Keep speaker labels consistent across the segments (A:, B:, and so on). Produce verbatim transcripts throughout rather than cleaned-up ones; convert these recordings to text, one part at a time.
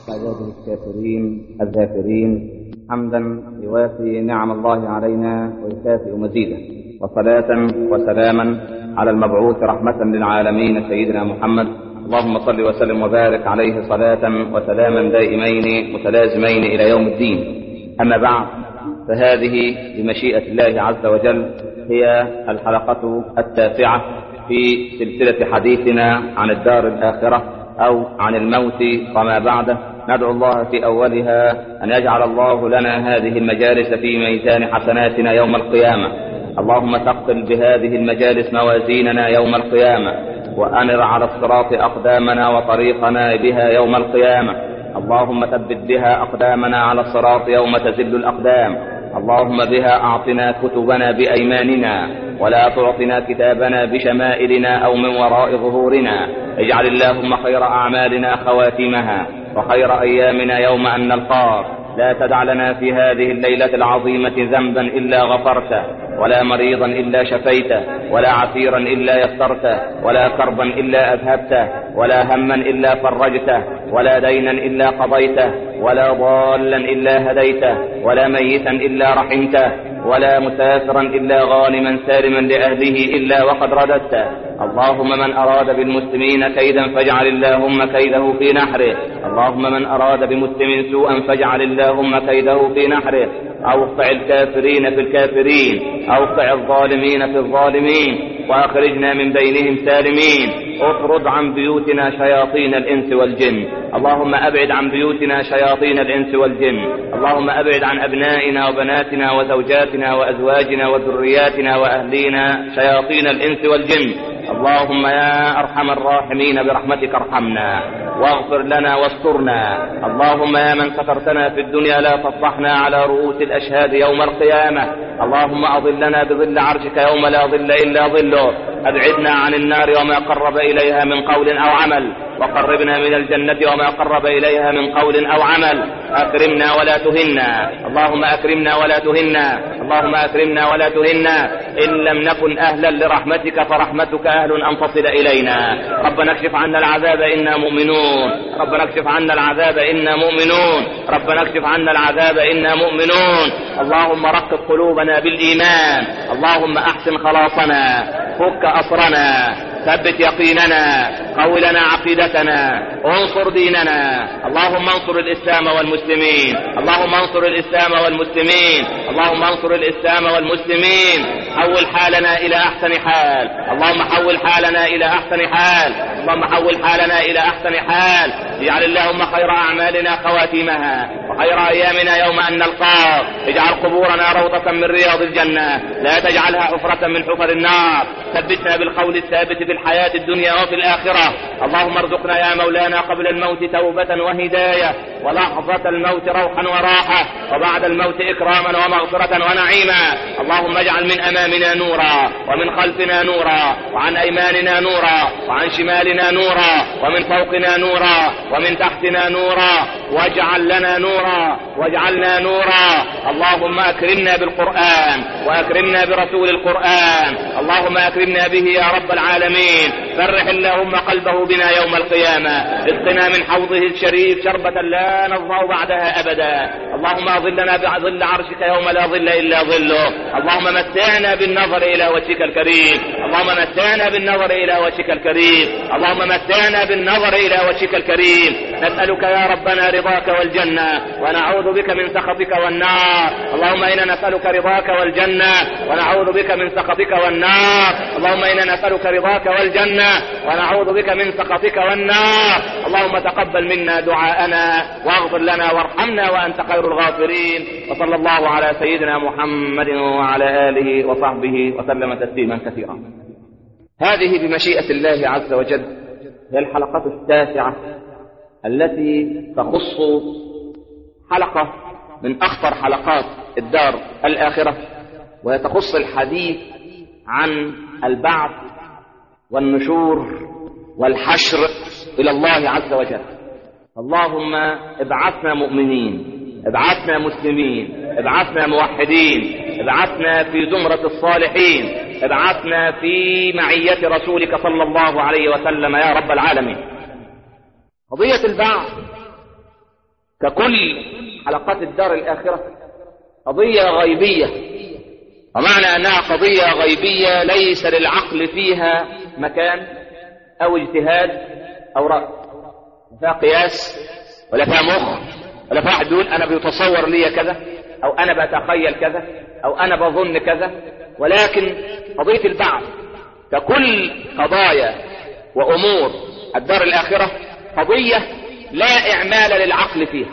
A: عباده الشاكرين الذاكرين حمدا يوافي نعم الله علينا ويكافئ مزيده، وصلاة وسلاما على المبعوث رحمة للعالمين سيدنا محمد. اللهم صل وسلم وبارك عليه صلاة وسلاما دائمين متلازمين إلى يوم الدين. أما بعد، فهذه بمشيئة الله عز وجل هي الحلقة التاسعة في سلسلة حديثنا عن الدار الآخرة أو عن الموت وما بعده. ندعو الله في أولها أن يجعل الله لنا هذه المجالس في ميزان حسناتنا يوم القيامة. اللهم ثقل بهذه المجالس موازيننا يوم القيامة، وأنر على الصراط أقدامنا وطريقنا بها يوم القيامة. اللهم ثبت بها أقدامنا على الصراط يوم تزل الأقدام. اللهم بها أعطنا كتبنا بأيماننا، ولا تعطنا كتابنا بشمائلنا أو من وراء ظهورنا. اجعل اللهم خير أعمالنا خواتمها، وخير أيامنا يوم أن نلقاك. لا تدع لنا في هذه الليلة العظيمة ذنبا إلا غفرته، ولا مريضا إلا شفيته، ولا عسيرا إلا يسرته، ولا كربا إلا أذهبته، ولا هما إلا فرجته، ولا دينا إلا قضيته، ولا ضالا إلا هديته، ولا ميتا إلا رحمته، ولا مسافرا إلا غانما سالما لأهله إلا وقد رددته. اللهم من أراد بالمسلمين كيدا فاجعل اللهم كيده في نحره. اللهم من أراد بمسلم سوءا فاجعل اللهم كيده في نحره. أوقع الكافرين في الكافرين، أوقع الظالمين في الظالمين، وأخرجنا من بينهم سالمين. اطرد عن بيوتنا شياطين الإنس والجن. اللهم أبعد عن بيوتنا شياطين الإنس والجن. اللهم أبعد عن أبنائنا وبناتنا وزوجاتنا وأزواجنا وذرياتنا وأهلينا شياطين الإنس والجن. اللهم يا أرحم الراحمين برحمتك ارحمنا واغفر لنا واسترنا. اللهم يا من سترتنا في الدنيا لا تفضحنا على رؤوس الأشهاد يوم القيامة. اللهم أظلنا بظل عرشك يوم لا ظل إلا ظله. أبعدنا عن النار وما قرب إليها من قول أو عمل، وقربنا من الجنة وما قرب إليها من قول أو عمل. أكرمنا ولا تهنا. اللهم أكرمنا ولا تهنا. اللهم أكرمنا ولا تهنا. إن لم نكن أهلا لرحمتك فرحمتك أهل أن تصل إلينا. ربنا اكشف عنا العذاب إنا مؤمنون. ربنا اكشف عنا العذاب إنا مؤمنون. ربنا اكشف عنا العذاب إنا مؤمنون. اللهم رقق قلوبنا بالإيمان. اللهم أحسن خلاصنا، فك أسرنا، ثبت يقيننا، قوي لنا عقيدتنا، انصر ديننا. اللهم انصر الإسلام والمسلمين. اللهم انصر الإسلام والمسلمين. اللهم انصر الإسلام والمسلمين. حول حالنا إلى أحسن حال. اللهم حول حالنا إلى أحسن حال. اللهم حول حالنا إلى أحسن حال. اجعل اللهم خير أعمالنا خواتيمها، وخير أيامنا يوم أن نلقاك. اجعل قبورنا روضة من رياض الجنة، لا تجعلها حفرة من حفر النار. ثبتنا بالقول الثابت في الحياة الدنيا وفي الآخرة. اللهم ارزقنا يا مولانا قبل الموت توبة وهداية، ولحظة الموت روحا وراحة، وبعد الموت إكراما ومغفرة ونعيما. اللهم اجعل من أمامنا نورا، ومن خلفنا نورا، وعن أيماننا نورا، وعن شمالنا نورا، ومن فوقنا نورا، ومن تحتنا نورا، واجعل لنا نورا، واجعلنا نورا. اللهم أكرمنا بالقرآن، وأكرمنا برسول القرآن. اللهم أكرمنا به يا رب العالمين. فرح اللهم قلبه بنا يوم القيامة. اسقنا من حوضه الشريف شربة لا نظمأ بعدها أبدا. اللهم أظلنا بظل عرشك يوم لا ظل إلا ظله. اللهم متعنا بالنظر إلى وجهك الكريم. اللهم متعنا بالنظر إلى وجهك الكريم. اللهم متعنا بالنظر إلى وجهك الكريم. نسألك يا ربنا رضاك والجنة، ونعوذ بك من سخطك والنار. اللهم إنا نسألك رضاك والجنة، ونعوذ بك من سخطك والنار. اللهم إنا نسألك رضاك والجنة، ونعوذ بك من سخطك والنار. اللهم تقبل منا دعاءنا، واغفر لنا وارحمنا وأنت خير الغافرين. وصلى الله على سيدنا محمد وعلى آله وصحبه وسلم تسليما كثيرا. هذه بمشيئة الله عز وجل هي الحلقة التاسعة التي تخص حلقة من أخطر حلقات الدار الآخرة، وتخص الحديث عن البعث والنشور والحشر إلى الله عز وجل. اللهم ابعثنا مؤمنين، ابعثنا مسلمين، ابعثنا موحدين، ابعثنا في زمرة الصالحين، ابعثنا في معية رسولك صلى الله عليه وسلم يا رب العالمين. قضية البعث ككل حلقات الدار الآخرة قضية غيبية، ومعنى أنها قضية غيبية ليس للعقل فيها مكان أو اجتهاد أو رأي، لا فيها قياس ولا فيها مخ ولا فيها حدود أنا بيتصور لي كذا أو أنا بتخيل كذا أو أنا بظن كذا، ولكن قضية البعث ككل قضايا وأمور الدار الآخرة قضية لا إعمال للعقل فيها.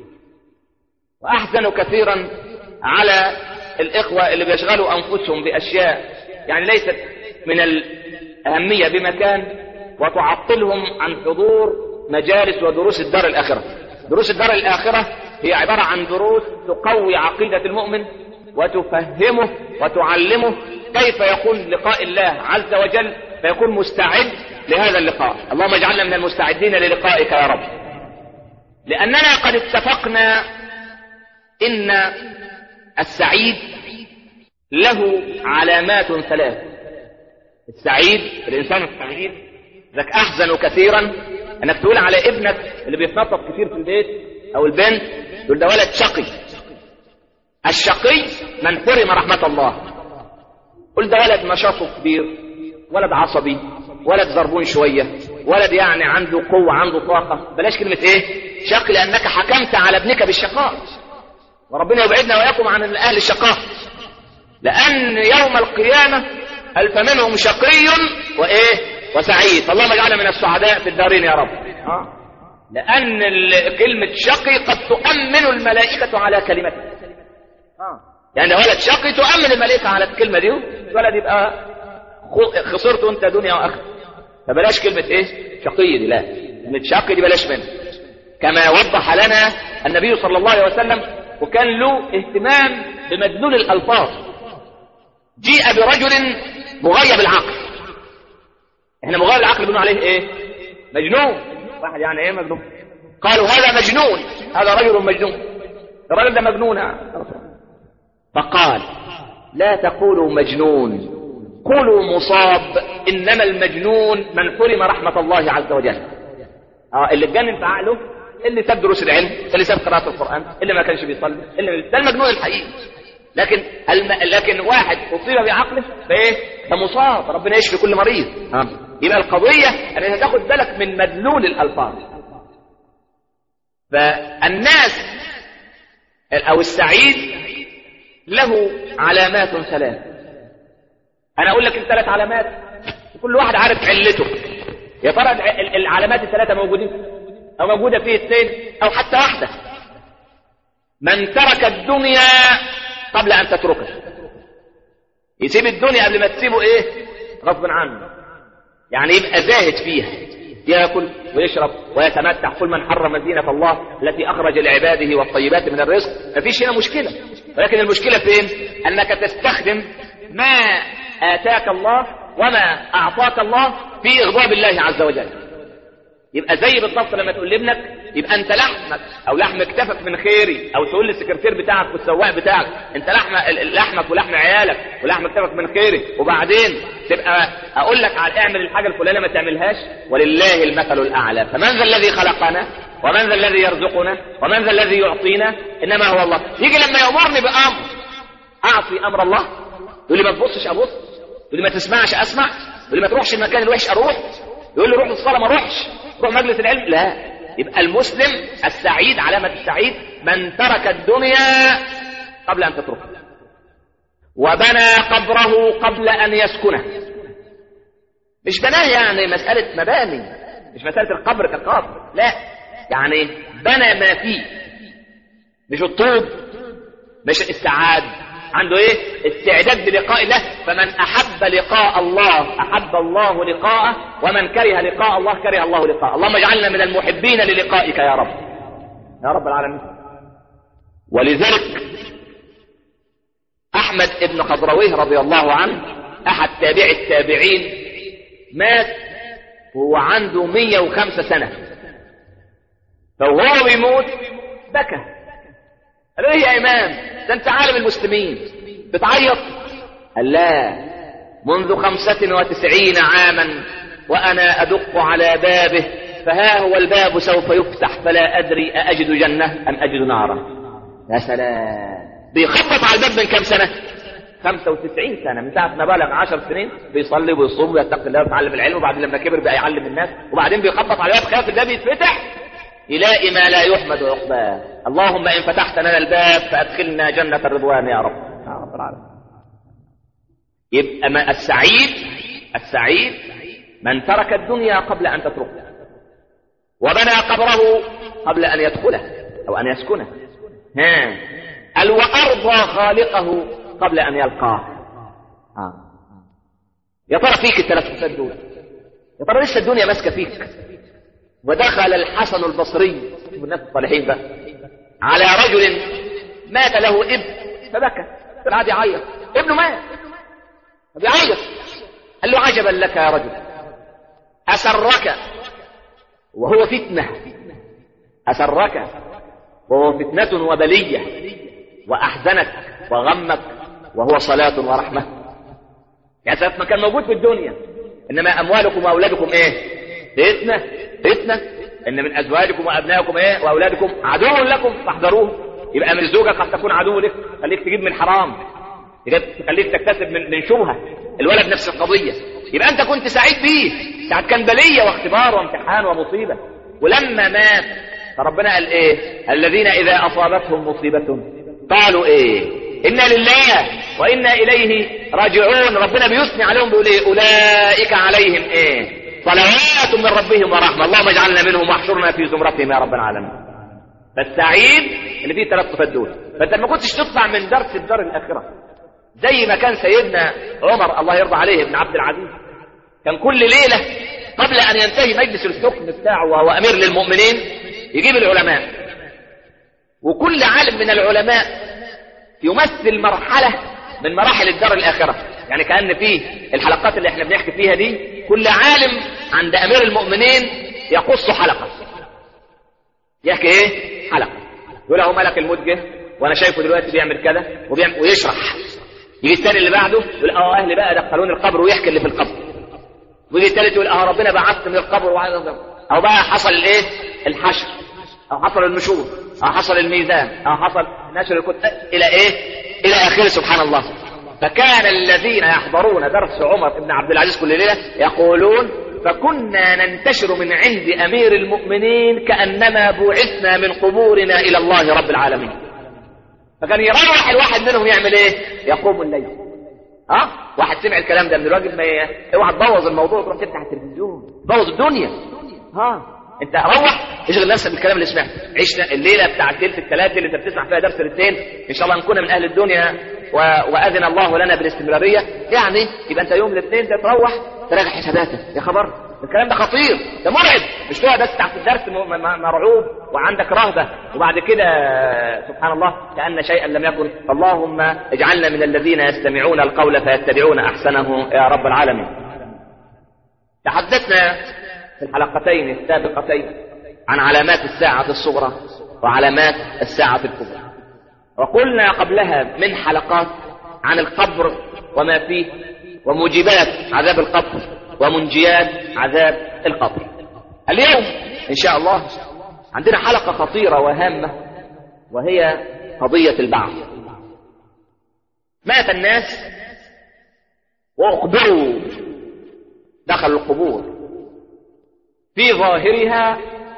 A: وأحزن كثيرا على الإخوة اللي بيشغلوا أنفسهم بأشياء يعني ليست من الأهمية بمكان وتعطلهم عن حضور مجالس ودروس الدار الآخرة. دروس الدار الآخرة هي عبارة عن دروس تقوي عقيدة المؤمن وتفهمه وتعلمه كيف يكون لقاء الله عز وجل فيكون مستعد لهذا اللقاء. اللهم اجعلنا من المستعدين للقائك يا رب. لأننا قد اتفقنا إن السعيد له علامات ثلاث. السعيد الإنسان السعيد ذاك أحزن كثيرا أنك تقول على ابنك اللي بيتنطط كثير في البيت أو البنت تقول ده ولد شقي. الشقي من حرم رحمة الله. قل ده ولد نشاطه كبير، ولد عصبي، ولد زربون شوية، ولد يعني عنده قوة عنده طاقة. بلاش كلمة ايه شقي لأنك حكمت على ابنك بالشقاء، وربنا يبعدنا وإياكم عن أهل الشقاء، لأن يوم القيامة ألف منهم شقي وإيه وسعيد. فاللهم اجعلنا من السعداء في الدارين يا رب. آه. لأن كلمة شقي قد تؤمن الملائكة على كلمته. آه. يعني ولد شقي تؤمن الملائكة على الكلمة دي، ولد يبقى خسرته أنت دنيا وآخرة. فبلاش كلمة إيه شقي دي، لا كلمة شقي دي بلاش منها. كما وضح لنا النبي صلى الله عليه وسلم وكان له اهتمام بمدلول الألفاظ. جيء برجل مغيب العقل. احنا مغيب العقل بنقول عليه ايه مجنون. واحد يعني ايه مجنون؟ قالوا هذا مجنون، هذا رجل مجنون، الرجل ده مجنون. فقال لا تقولوا مجنون، قولوا مصاب، انما المجنون من حرم رحمة الله عز وجل. اه اللي اتجنن في عقله، اللي ساب دروس العلم، اللي ساب قراءة القرآن، اللي ما كانش بيصلي، اللي ده المجنون الحقيقي. لكن الم... لكن واحد اصيب بعقله فايه فمصاب، ربنا يشفي كل مريض. اه يبقى القضية انك تاخد بالك من مدلول الالفاظ. فالناس او السعيد له علامات ثلاث. انا اقول لك الثلاث علامات كل واحد عارف علته. يا ترى العلامات الثلاثة موجودين او موجودة فيه اثنين او حتى واحدة. من ترك الدنيا قبل ان تتركه، يسيب الدنيا قبل ما تسيبه ايه غصب عنه، يعني يبقى زاهد فيها، ياكل ويشرب ويتمتع. كل من حرم زينة الله التي اخرج لعباده والطيبات من الرزق. مفيش هنا مشكلة، ولكن المشكلة فين؟ انك تستخدم ما اتاك الله وما اعطاك الله في اغضاب الله عز وجل. يبقى زي بالضبط لما تقول لابنك يبقى انت لحمك او لحم اكتفك من خيري، او تقول للسكرتير بتاعك والسواق بتاعك انت لحم لحمك ولحم عيالك ولحم اكتفك من خيري، وبعدين تبقى اقول لك على اعمل الحاجه الفلانيه ما تعملهاش. ولله المثل الاعلى. فمن ذا الذي خلقنا ومن ذا الذي يرزقنا ومن ذا الذي يعطينا؟ انما هو الله. يجي لما يامرني بامر اعطي امر الله، يقول لي ما تبصش ابص، يقول لي ما تسمعش اسمع، يقول لي ما تروحش المكان الوحش اروح، يقول لي روح الصلاه ما اروحش، روح مجلس العلم لا. يبقى المسلم السعيد علامة السعيد من ترك الدنيا قبل أن تتركه، وبنى قبره قبل أن يسكنه. مش بناه يعني مسألة مباني، مش مسألة القبر كالقبر، لا، يعني بنى ما فيه، مش الطوب، مش السعاد، عنده ايه استعداد للقاء الله. فمن احب لقاء الله احب الله لقاءه، ومن كره لقاء الله كره الله لقاءه. اللهم اجعلنا من المحبين للقائك يا رب يا رب العالمين. ولذلك احمد ابن خضرويه رضي الله عنه احد تابع التابعين مات وهو عنده مية وخمسة سنة، فهو بيموت بكى. قال ايه يا امام ده انت عالم المسلمين بتعيط؟ قال لا، منذ خمسة وتسعين عاما وانا ادق على بابه
B: فها هو الباب سوف يفتح فلا أدري أأجد جنة أم أجد نارا. يا سلام، بيخبط على الباب من كم سنة؟ خمسة وتسعين سنة، من ساعة ما بلغ عشر سنين بيصلي ويصوم ويتقي الله ويتعلم العلم، وبعدين لما كبر بقى يعلم الناس، وبعدين بيخبط على الباب خاف الباب يتفتح يلاقي ما لا يحمد عقباه. اللهم إن فتحت لنا الباب فأدخلنا جنة الرضوان يا رب. يا رب العالمين. يبقى ما السعيد السعيد من ترك الدنيا قبل أن تتركه، وبنى قبره قبل أن يدخله أو أن يسكنه. ها قال وأرضى خالقه قبل أن يلقاه. آه. يا ترى فيك الثلاث صفات دول؟ يا ترى لسه الدنيا ماسكة فيك؟ ودخل الحسن البصري من الناس الصالحين بقى على رجل مات له ابن فبكى، قعد يعيط، ابنه مات فبيعيط. قال له عجبا لك يا رجل، أسرك وهو فتنة، أسرك وهو فتنة وبلية، وأحزنك وغمك وهو صلاة ورحمة. يعني ساعة ما كان موجود في الدنيا، إنما أموالكم وأولادكم إيه؟ فتنة فتنة. إن من أزواجكم وأبنائكم إيه؟ وأولادكم عدو لكم فاحذروه. يبقى من زوجك قد تكون عدو لك، خليك تجيب من حرام، خليك تكتسب من من شبهة. الولد نفس القضية. يبقى أنت كنت سعيد بيه ساعة كان بلية واختبار وامتحان ومصيبة، ولما مات فربنا قال إيه؟ الذين إذا أصابتهم مصيبة قالوا إيه؟ إنا لله وإنا إليه راجعون. ربنا بيثني عليهم بيقول إيه؟ أولئك عليهم إيه؟ صلوات من ربهم ورحمة. اللهم اجعلنا منهم واحشرنا في زمرتهم يا رب العالمين. فالسعيد اللي فيه ثلاث صفات دول. فأنت ما كنتش تطلع من درس الدار الآخرة زي ما كان سيدنا عمر الله يرضى عليه ابن عبد العزيز، كان كل ليلة قبل أن ينتهي مجلس الحكم بتاعه وهو أمير للمؤمنين يجيب العلماء، وكل عالم من العلماء يمثل مرحلة من مراحل الدار الآخرة. يعني كأن فيه الحلقات اللي احنا بنحكي فيها دي كل عالم عند أمير المؤمنين يقص حلقة، يحكي ايه؟ حلقة. يقول له ملك الموت جه وانا شايفه دلوقتي بيعمل كذا وبيعمل ويشرح. يجي الثاني اللي بعده يقول اه اهلي بقى دخلوني القبر ويحكي اللي في القبر. ويجي الثالث يقول اه ربنا بعثت من القبر وهذا، او بقى حصل الايه؟ الحشر، او حصل النشور، او حصل الميزان، او حصل نشر الكتب الى ايه؟ الى اخره. سبحان الله. فكان الذين يحضرون درس عمر بن عبد العزيز كل ليله يقولون فكنا ننتشر من عند امير المؤمنين كانما بعثنا من قبورنا الى الله رب العالمين. فكان يروح الواحد منهم يعمل ايه؟ يقوم الليل. اه واحد سمع الكلام ده من الراجل، ما اوعى تبوظ الموضوع وتروح تفتح التلفزيون بوظ الدنيا. ها انت روح اشغل نفسك بالكلام اللي سمعته. عشنا الليله بتاع الثلث الثلاثه اللي انت بتسمع فيها درس الاثنين، ان شاء الله نكون من اهل الدنيا و... واذن الله لنا بالاستمراريه. يعني يبقى انت يوم الاثنين ده تروح تراجع حساباتك. يا خبر الكلام ده خطير، ده مرعب. مش تقعد بس تحت الدرس مرعوب وعندك رهبه وبعد كده سبحان الله كأن شيئا لم يكن. اللهم اجعلنا من الذين يستمعون القول فيتبعون احسنه يا رب العالمين. تحدثنا في الحلقتين السابقتين عن علامات الساعة الصغرى وعلامات الساعة الكبرى، وقلنا قبلها من حلقات عن القبر وما فيه وموجبات عذاب القبر ومنجيات عذاب القبر. اليوم إن شاء الله عندنا حلقة خطيرة وهامة، وهي قضية البعث. مات الناس وأقبروا دخلوا القبور، في ظاهرها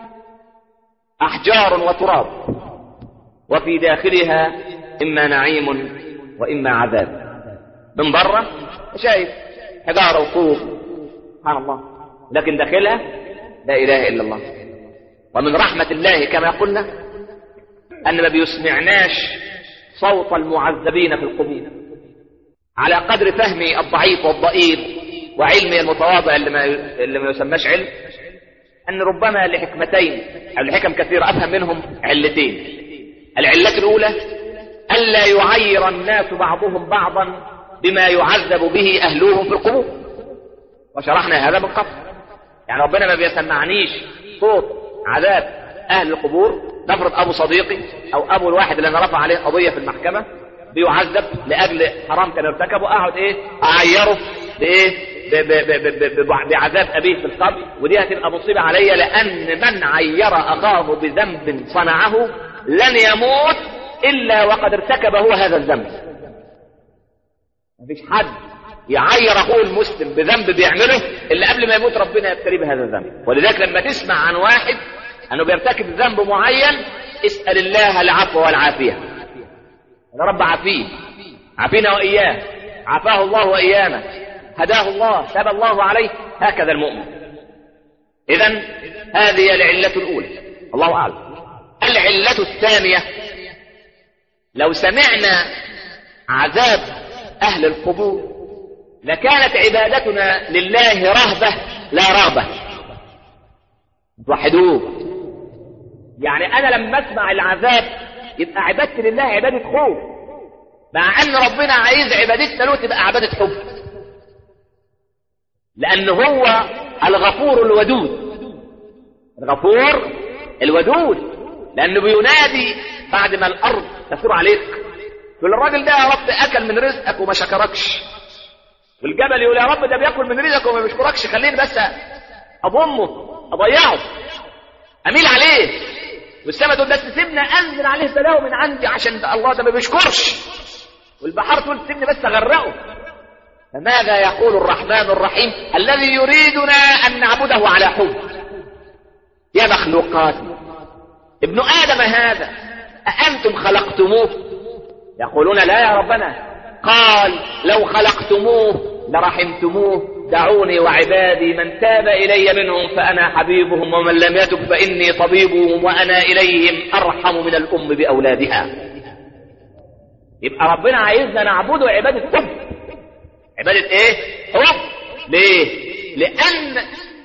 B: أحجار وتراب، وفي داخلها إما نعيم وإما عذاب. من بره شايف حجارة وطوب سبحان الله، لكن داخلها لا إله إلا الله. ومن رحمة الله كما قلنا أن ما بيسمعناش صوت المعذبين في القبور على قدر فهمي الضعيف والضئيل وعلمي المتواضع اللي ما اللي ما يسماش علم، أن ربما لحكمتين أو لحكم كثيرة أفهم منهم علتين. العلة الأولى ألا يعير الناس بعضهم بعضا بما يعذب به أهلهم في القبور، وشرحنا هذا من قبل. يعني ربنا ما بيسمعنيش صوت عذاب أهل القبور. نفرض أبو صديقي أو أبو الواحد اللي أنا رفع عليه قضية في المحكمة بيعذب لأجل حرام كان ارتكبه، أقعد إيه أعيره بإيه بعذاب أبيه في القبر، ودي هتبقى مصيبة عليا، لأن من عير أخاه بذنب صنعه لن يموت إلا وقد ارتكب هو هذا الذنب. مفيش حد يعير أخوه المسلم بذنب بيعمله إلا قبل ما يموت ربنا يبتليه بهذا الذنب. ولذلك لما تسمع عن واحد أنه بيرتكب ذنب معين اسأل الله العفو والعافية. يا رب عافيه، عافينا وإياه، عافاه الله وإيانا، هداه الله، تاب الله عليه. هكذا المؤمن. إذن هذه العلة الأولى، الله أعلم. العلة الثانية، لو سمعنا عذاب أهل القبور لكانت عبادتنا لله رهبة لا رغبة. توحدوه. يعني أنا لما أسمع العذاب يبقى عبادتي لله عبادة خوف، مع أن ربنا عايز عبادتنا له تبقى عبادة حب، لأنه هو الغفور الودود. الغفور الودود، لأنه بينادي بعد ما الأرض تثور عليك، يقول الراجل ده يا رب أكل من رزقك وما شكركش، والجبل يقول يا رب ده بيأكل من رزقك وما بيشكركش، خليني بس أضمه أضيعه أميل عليه، والسماء تقول بس سيبنا أنزل عليه بلاوي من عندي عشان الله ده ما بيشكرش، والبحر تقول سيبني بس أغرقه. فماذا يقول الرحمن الرحيم الذي يريدنا أن نعبده على حب؟ يا مخلوقات ابن آدم هذا أأنتم خلقتموه؟ يقولون لا يا ربنا. قال لو خلقتموه لرحمتموه، دعوني وعبادي من تاب إلي منهم فأنا حبيبهم، ومن لم يتب فإني طبيبهم، وأنا إليهم أرحم من الأم بأولادها. يبقى ربنا عايزنا نعبده عبادة حب. عبادة ايه؟ حب. ليه؟ لأن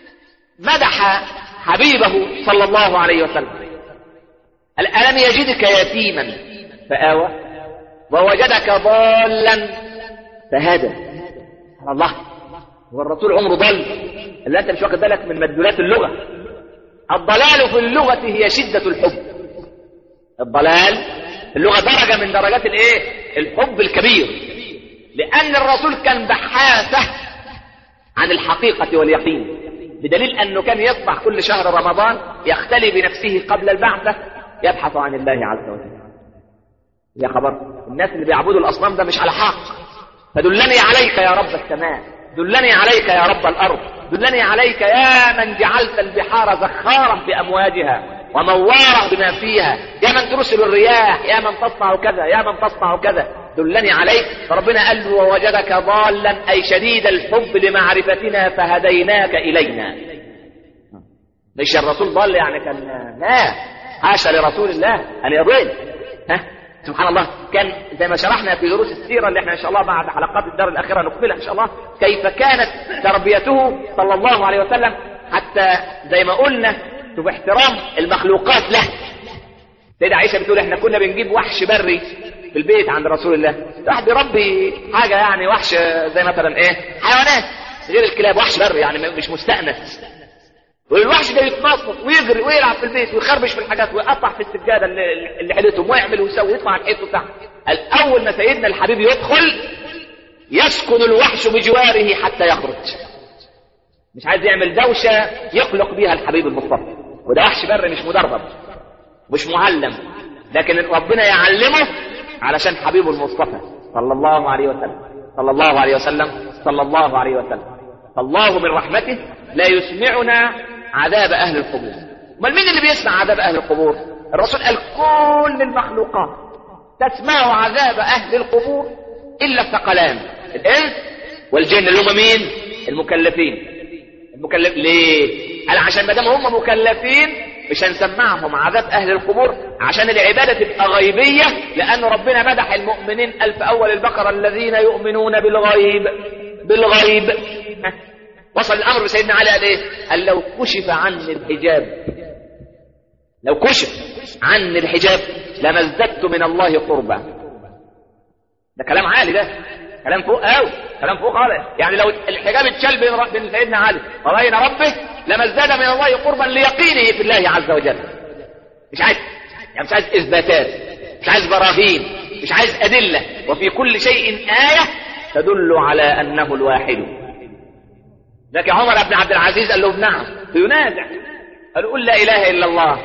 B: مدح حبيبه صلى الله عليه وسلم. ألم يجدك يتيما فآوى ووجدك ضالا فهدى. الله، هو الرسول عمره ضل؟ اللي انت مش واخد بالك من مدلولات اللغة. الضلال في اللغة هي شدة الحب. الضلال في اللغة درجة من درجات الايه؟ الحب الكبير، لأن الرسول كان بحاثة عن الحقيقة واليقين، بدليل أنه كان يصبح كل شهر رمضان يختلي بنفسه قبل البعثة يبحث عن الله عز وجل. يا خبر، الناس اللي بيعبدوا الأصنام ده مش على حق. فدلني عليك يا رب السماء، دلني عليك يا رب الأرض، دلني عليك يا من جعلت البحار زخارا بأمواجها وموارا بما فيها، يا من ترسل الرياح، يا من تصنع كذا، يا من تصنع كذا، دلني عليك. فربنا قال له ووجدك ضالا أي شديد الحب لمعرفتنا فهديناك إلينا. مش الرسول ضال يعني كان، لا، حاشا لرسول الله أن يضل. ها سبحان الله. كان زي ما شرحنا في دروس السيرة اللي احنا ان شاء الله بعد حلقات الدار الأخيرة نكملها ان شاء الله، كيف كانت تربيته صلى الله عليه وسلم، حتى زي ما قلنا باحترام المخلوقات له. سيدة عائشة بتقول احنا كنا بنجيب وحش بري في البيت عند رسول الله، واحد يربي حاجة يعني وحش زي مثلا ايه، حيوانات غير الكلاب، وحش بري يعني مش مستأنس، والوحش ده يتنطط ويجري ويلعب في البيت ويخربش في الحاجات ويقطع في السجادة اللي, اللي حلتهم ويعمل ويسوي ويطلع على الحيط بتاعه. الأول ما سيدنا الحبيب يدخل يسكن الوحش بجواره حتى يخرج، مش عايز يعمل دوشة يقلق بيها الحبيب المصطفى. وده وحش بري مش مدرب مش معلم، لكن ربنا يعلمه علشان حبيبه المصطفى صلى الله عليه وسلم صلى الله عليه وسلم صلى الله عليه وسلم. فالله من رحمته لا يسمعنا عذاب أهل القبور. امال مين اللي بيسمع عذاب أهل القبور؟ الرسول قال كل المخلوقات تسمع عذاب أهل القبور إلا الثقلان، الإنس والجن، اللي هم مين؟ المكلفين. المكلف ليه؟ قال عشان ما دام هم مكلفين مش هنسمعهم عذاب أهل القبور، عشان العبادة تبقى غيبية، لأن ربنا مدح المؤمنين ألف أول البقرة الذين يؤمنون بالغيب. بالغيب وصل الأمر بسيدنا علي قال إيه؟ قال لو كشف عني الحجاب، لو كشف عني الحجاب لما ازددت من الله قربا. ده كلام عالي، ده كلام فوق قوي، كلام فوق خالص. يعني لو الحجاب اتشال بين بين سيدنا علي وبين ربه لما ازداد من الله قربا ليقينه في الله عز وجل. مش عايز يعني مش عايز اثباتات، مش عايز براهين، مش عايز ادله، وفي كل شيء آية تدل على انه الواحد. لكن عمر بن عبد العزيز قال له نعم، ينازع، قال قل لا اله الا الله،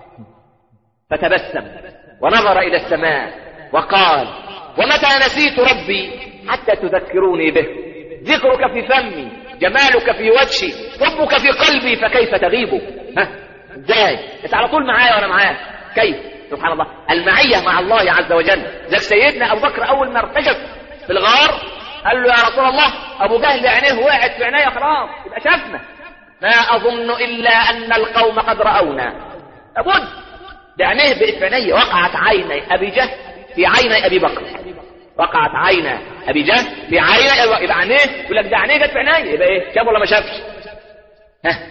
B: فتبسم ونظر الى السماء وقال ومتى نسيت ربي حتى تذكروني به، ذكرك في فمي، جمالك في وجهي، حبك في قلبي، فكيف تغيب؟ ها ازاي انت على طول معايا وانا معاك؟ كيف؟ سبحان الله، المعيه مع الله عز وجل. ذاك سيدنا ابو بكر اول ما ارتجف في الغار قال له يا رسول الله ابو جهل عينيه وقعت في عينيه خلاص يبقى شافنا، ما اظن الا ان القوم قد راونا، لابد ده عينيه بقت في عينيه. وقعت عيني ابي جهل في عيني ابي بكر، وقعت عيني ابي جهل في عيني، يبقى عينيه يقول لك ده عينيه جت في عينيه، يبقى ايه؟ شاف ولا ما شافش؟ ها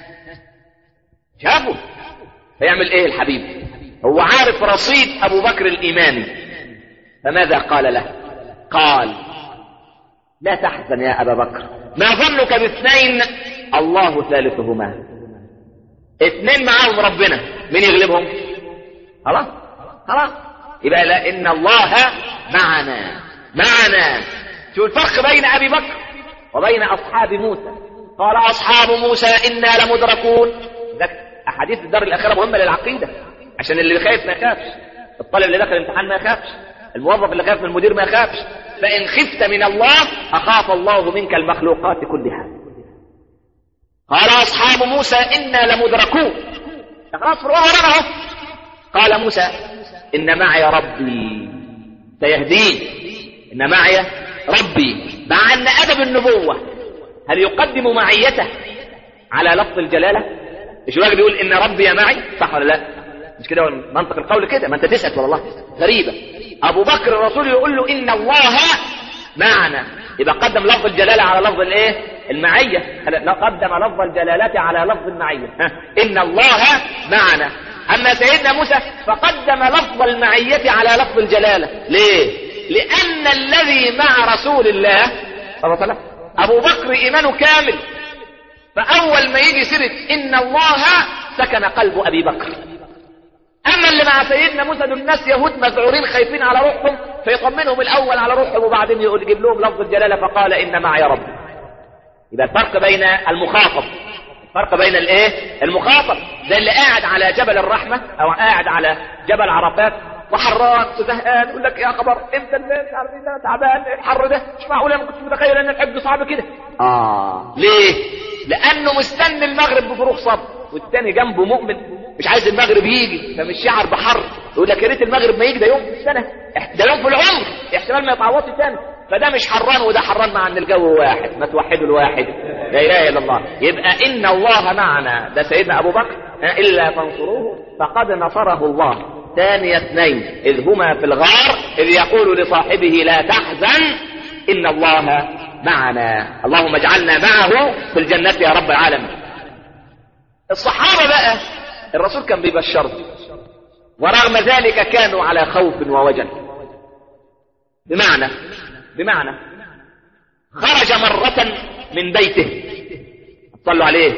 B: شافه. فيعمل ايه الحبيب؟ هو عارف رصيد ابو بكر الايماني، فماذا قال له؟ قال لا تحزن يا ابا بكر، ما ظنك باثنين الله ثالثهما. اثنين معاهم ربنا، مين يغلبهم؟ خلاص خلاص، يبقى لا ان الله معنا معنا. شو الفرق بين ابي بكر وبين اصحاب موسى؟ قال اصحاب موسى انا لمدركون. احاديث الدار الاخره مهمه للعقيده، عشان اللي خايف ما يخافش، الطالب اللي دخل الامتحان ما يخافش، الموظف اللي خايف من المدير ما يخافش. فان خفت من الله اخاف الله منك المخلوقات كلها. قال اصحاب موسى انا لمدركون، خلاص فرعون. قال موسى ان معي ربي سيهدين، ان معي ربي. مع ان ادب النبوه هل يقدم معيته على لفظ الجلاله؟ مش الراجل بيقول ان ربي معي، صح ولا لا؟ مش كده منطق القول كده؟ ما انت تسال والله غريبه. ابو بكر الرسول يقول له ان الله معنا، يبقى قدم لفظ الجلاله على لفظ الايه؟ المعيه. قدم لفظ الجلاله على لفظ المعيه، ان الله معنا. اما سيدنا موسى فقدم لفظ المعيه على لفظ الجلاله. ليه؟ لان الذي مع رسول الله صلى الله عليه وسلم ابو بكر ايمانه كامل، فاول ما يجي سيره ان الله سكن قلب ابي بكر. اما اللي مع سيدنا موسى دول الناس يهود مذعورين خايفين على روحهم، فيطمنهم الاول على روحهم وبعدين يقول يجيب لهم لفظ الجلاله فقال ان معي ربي. يبقى الفرق بين المخاطب، الفرق بين الايه؟ المخاطب زي اللي قاعد على جبل الرحمه او قاعد على جبل عرفات وحران وزهقان، يقول لك يا خبر امتى الناس عارفين انا تعبان، الحر ده مش معقول، انا ما كنتش متخيل ان الحج صعب كده. اه ليه؟ لانه مستني المغرب بفروغ صبر، والتاني جنبه مؤمن مش عايز المغرب يجي، فمش شعر بحر، يقول لك يا ريت المغرب ما يجي، ده يوم في السنه، ده يوم في العمر، احتمال ما يتعوضش تاني. فده مش حران وده حران، مع ان الجو واحد، ما توحدوا الواحد لا اله الا الله. يبقى ان الله معنا ده سيدنا ابو بكر، الا تنصروه فقد نصره الله. ثاني اثنين اذ هما في الغار اذ يقول لصاحبه لا تحزن ان الله معنا. اللهم اجعلنا معه في الجنه يا رب العالمين. الصحابه بقى الرسول كان بيبشرهم، ورغم ذلك كانوا على خوف ووجل. بمعنى بمعنى خرج مرة من بيته، صلوا عليه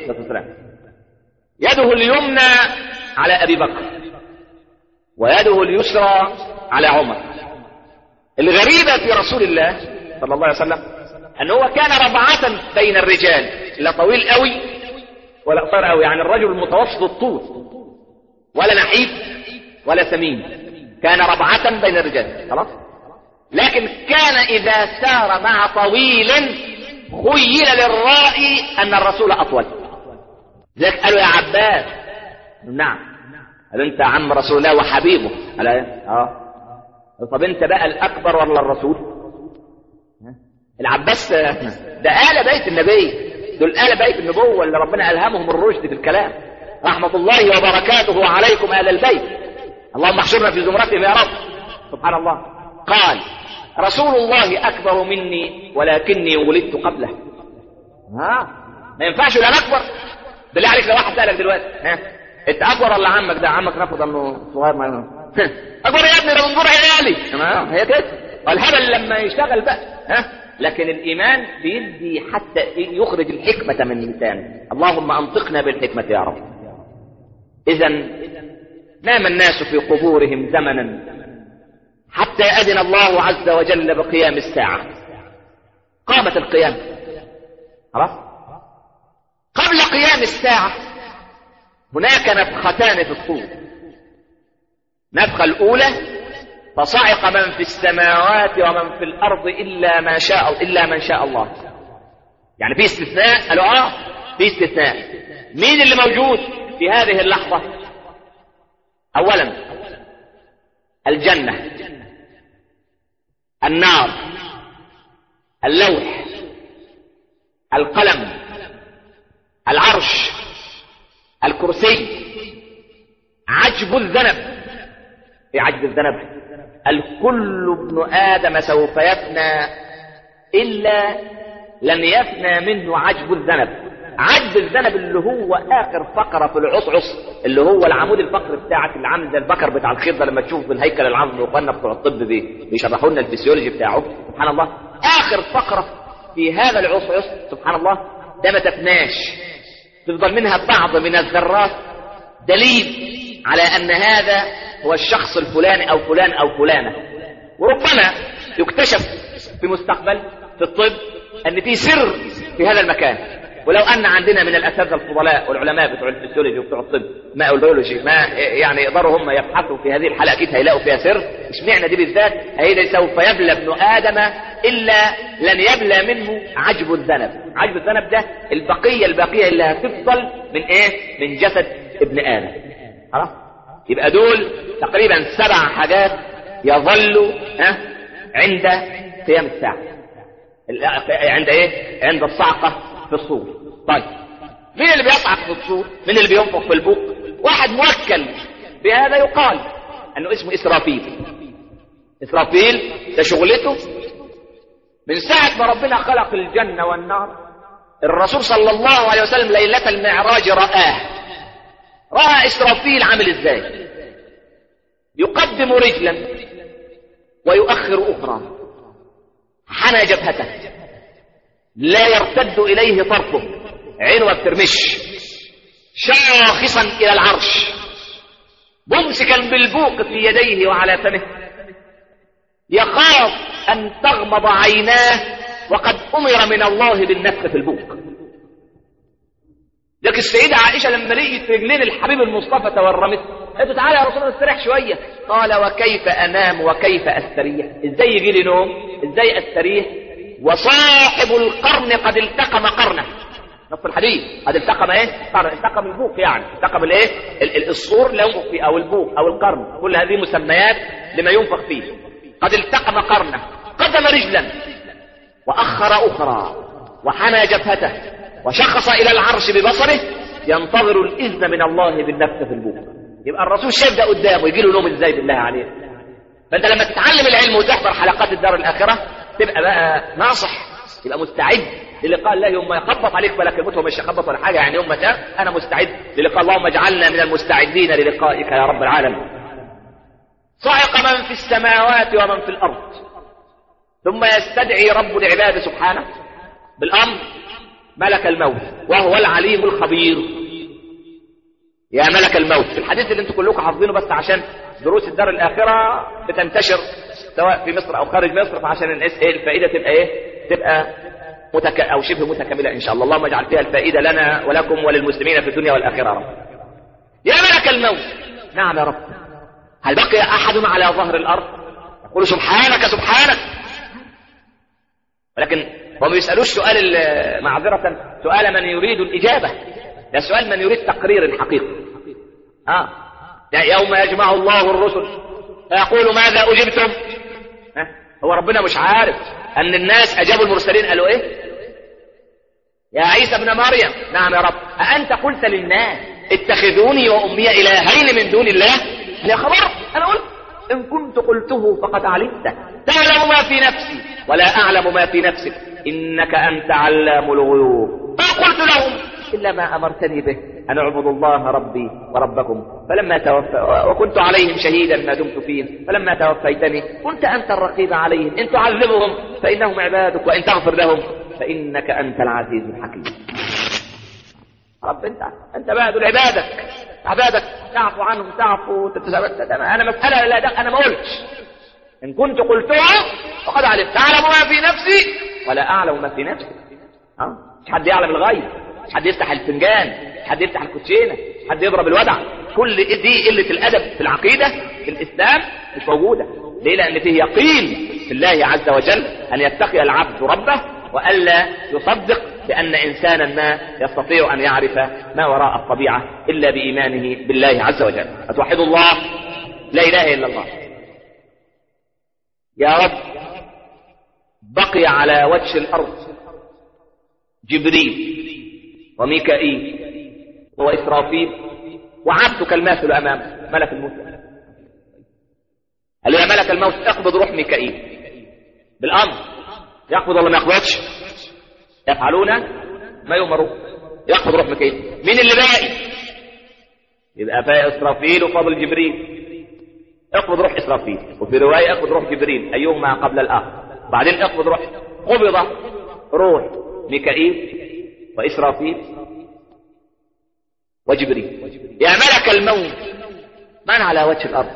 B: يده اليمنى على أبي بكر ويده اليسرى على عمر. الغريبة في رسول الله صلى الله عليه وسلم أنه كان ربعة بين الرجال، لا طويل قوي ولا قصير قوي، يعني الرجل المتوسط الطول، ولا نحيف ولا سمين، كان ربعة بين الرجال خلاص. لكن كان إذا سار مع طويل خيل للرائي أن الرسول أطول. ذلك قالوا يا عباس، نعم، قال انت عم رسول الله وحبيبه، قال اه طب انت بقى الأكبر ولا الرسول؟ العباس ده آل بيت النبي، دول آل بيت النبوة اللي ربنا ألهمهم الرشد في الكلام، رحمة الله وبركاته عليكم آل البيت، اللهم احشرنا في زمرتهم يا رب. سبحان الله. قال رسول الله أكبر مني ولكني ولدت قبله. ها ما ينفعش ولا أكبر. بالله عليك لو واحد سألك دلوقتي ها انت أكبر ولا عمك؟ ده عمك نفض انه صغير ما أكبر يا ابني، ده منظور عيالي. تمام هي كده. والهبل لما يشتغل بقى ها. لكن الإيمان بيدي حتى يخرج الحكمة من الإنسان. اللهم أنطقنا بالحكمة يا رب. إذا نام الناس في قبورهم زمنا حتى أذن الله عز وجل بقيام الساعة. قامت القيامة خلاص، قبل قيام الساعة هناك نفختان في الصور. النفخة الأولى فصعق من في السماوات ومن في الأرض إلا ما شاء إلا من شاء الله. يعني في استثناء؟ قالوا آه في استثناء. مين اللي موجود في هذه اللحظة؟ أولا الجنة، النار، اللوح، القلم، العرش، الكرسي، عجب الذنب. في عجب الذنب الكل ابن آدم سوف يفنى إلا لن يفنى منه عجب الذنب. عجب الذنب اللي هو آخر فقرة في العصعص، اللي هو العمود الفقري بتاعك اللي عامل زي البكر بتاع الخيط ده، لما تشوف بالهيكل العظمي وقلنا بتوع الطب بيه بيشرحوا لنا الفسيولوجي بتاعه. سبحان الله، آخر فقرة في هذا العصعص سبحان الله ده ما تفناش، تفضل منها بعض من الذرات، دليل على أن هذا هو الشخص الفلاني أو فلان أو فلانة. وربما يكتشف في مستقبل في الطب أن في سر في هذا المكان. ولو أن عندنا من الأساتذة الفضلاء والعلماء بتوع الفسيولوجي وبتوع الطب ما البيولوجي ما يعني يقدروا هم يبحثوا في هذه الحلقة، أكيد هيلاقوا فيها سر. اشمعنى دي بالذات؟ هي سوف يبلى ابن آدم إلا لن يبلى منه عجب الذنب. عجب الذنب ده البقية البقية اللي هتفضل من إيه؟ من جسد ابن آدم. خلاص؟ يبقى دول تقريبا سبع حاجات يظلوا ها عند قيام الساعة، عند إيه؟ عند الصعقة في الصور. طيب مين اللي بيصعق في الصور؟ مين اللي بينفخ في البوق؟ واحد موكل بهذا يقال انه اسمه اسرافيل. اسرافيل ده شغلته من ساعة ما ربنا خلق الجنة والنار. الرسول صلى الله عليه وسلم ليلة المعراج رآه، رأى اسرافيل عامل ازاي؟ يقدم رجلا ويؤخر اخرى، حنى جبهته لا يرتد إليه طرفه، عينه ما بترمش، شاخصا إلى العرش، ممسكا بالبوق في يديه وعلى فمه، يخاف أن تغمض عيناه وقد أمر من الله بالنفخ في البوق. لكن السيدة عائشة لما لقيت رجلين الحبيب المصطفى تورمت قالت تعالى يا رسول الله استريح شوية. قال وكيف أنام وكيف أستريح؟ إزاي يجي لي نوم؟ إزاي أستريح؟ وصاحب القرن قد التقم قرنه. نص الحديث قد التقم ايه؟ قرن. التقم البوق، يعني التقم الايه؟ الصور لا ينفخ فيه او البوق او القرن، كل هذه مسميات لما ينفخ فيه. قد التقم قرنه، قدم رجلا واخر اخرى وحنى جبهته وشخص الى العرش ببصره ينتظر الاذن من الله بالنفخ في البوق. يبقى الرسول شايف ده قدامه، يجي له نوم ازاي بالله عليه؟ فانت لما تتعلم العلم وتحضر حلقات الدار الاخره تبقى بقى ناصح، يبقى مستعد للقاء الله. يوم ما يخبط عليك فلا كلمته مش يخبط ولا حاجه، يعني يوم ما تاب انا مستعد للقاء. اللهم اجعلنا من المستعدين للقائك يا رب العالمين. صعق من في السماوات ومن في الارض، ثم يستدعي رب العباد سبحانه بالامر ملك الموت وهو العليم الخبير. يا ملك الموت، في الحديث اللي انتم كلكم حافظينه بس عشان دروس الدار الاخره بتنتشر سواء في مصر او خارج مصر، فعشان الناس ايه الفائده تبقى ايه؟ تبقى متك... او شبه متكامله ان شاء الله. اللهم اجعل فيها الفائده لنا ولكم وللمسلمين في الدنيا والاخره يا رب. يا ملك الموت، نعم يا رب، هل بقي احد على ظهر الارض يقول سبحانك سبحانك؟ ولكن هم ما يسالوش سؤال معذره سؤال من يريد الاجابه، ده سؤال من يريد تقرير الحقيقه. اه يوم يجمع الله الرسل فيقول ماذا أجبتم؟ هو ربنا مش عارف أن الناس أجابوا المرسلين قالوا إيه؟ يا عيسى ابن مريم، نعم يا رب، أأنت قلت للناس اتخذوني وأمي إلهين من دون الله؟ يا خبر، أنا قلت إن كنت قلته فقد علمته، تعلم ما في نفسي ولا أعلم ما في نفسك، إنك أنت علام الغيوب. ما قلت لهم إلا ما أمرتني به أن أعبدوا الله ربي وربكم، فلما توفى وكنت عليهم شهيدا ما دمت فيهم، فلما توفيتني كنت أنت الرقيب عليهم، إن تعذبهم فإنهم عبادك وإن تغفر لهم فإنك أنت العزيز الحكيم. رب أنت أنت بقى دول عبادك، عبادك تعفو عنهم تعفو تتسابق. أنا مسألة لا ده أنا ما قلتش، إن كنت قلتها فقد علمت، تعلم ما في نفسي ولا أعلم ما في نفسك. ها مش حد يعلم الغيب، حد يفتح الفنجان، حد يفتح الكوتشينه، حد يضرب الودع. كل دي قله الادب في العقيده في الاسلام مش موجوده. ليه؟ لان فيه يقين في الله عز وجل ان يتقي العبد ربه، والا يصدق بان انسانا ما يستطيع ان يعرف ما وراء الطبيعه الا بايمانه بالله عز وجل. فتوحدوا الله، لا اله الا الله. يا رب، بقي على وجه الارض جبريل وميكائيل واسرافيل وعبدك الماثل امام ملك الموت. قال له يا ملك الموت اقبض روح ميكائيل بالامر. يقبض ولا ما يقبضش؟ يفعلون ما يؤمرون. يقبض روح ميكائيل. مين اللي باقي؟ يبقى باقي اسرافيل وفاضل جبريل. اقبض روح اسرافيل، وفي روايه اقبض روح جبريل، ايهما قبل الاخر. بعدين اقبض روح، قبض روح ميكائيل واسرافيل وجبريل. يا ملك الموت من على وجه الارض؟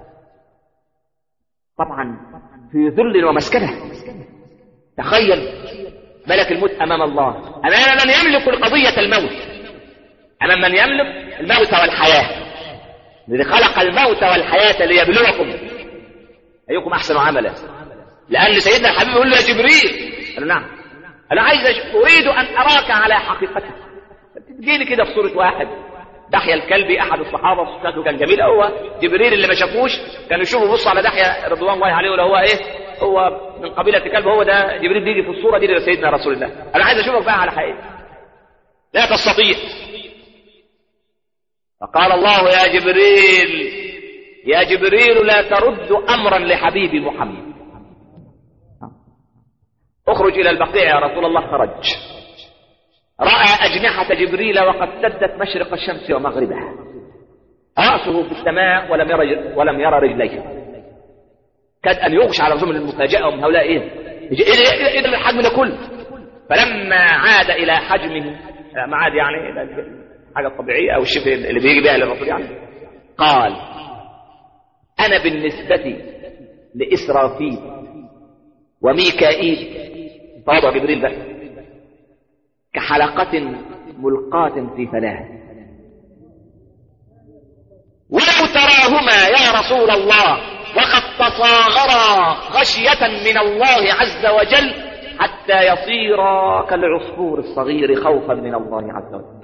B: طبعا في ذل ومسكنه. تخيل ملك الموت امام الله، امام من يملك قضيه الموت، امام من يملك الموت والحياه، الذي خلق الموت والحياه ليبلوكم ايكم احسن عملا. لان سيدنا الحبيب يقول له يا جبريل، قال له نعم، انا عايز اريد ان اراك على حقيقتك. تجيني كده في صوره واحد. دحية الكلبي احد الصحابه شكله كان جميل، هو جبريل اللي ما شافوش كانوا يشوفوا يبصوا على دحية رضوان الله عليه ولا هو ايه، هو من قبيله كلب، هو ده جبريل بيجي في الصوره دي لسيدنا رسول الله. انا عايز اشوفك بقى على حقيقه. لا تستطيع. فقال الله يا جبريل يا جبريل لا ترد امرا لحبيبي محمد. اخرج الى البقيع يا رسول الله. خرج، راى اجنحه جبريل وقد سدت مشرق الشمس ومغربها، راسه في السماء ولم يرى ولم يرى رجليه. كاد ان يغشى على رسول المفاجاه ومن هؤلاء ايه ايه ايه الحجم ده كله. فلما عاد الى حجمه، ما عاد يعني حاجه طبيعيه او الشيء اللي بيجي بها للرسول يعني، قال انا بالنسبه لاسرافيل وميكائيل، تواضع جبريل بقى، كحلقة ملقاة في فلاة. ولو تراهما يا رسول الله وقد تصاغرا خشية من الله عز وجل حتى يصيرا كالعصفور الصغير خوفا من الله عز وجل.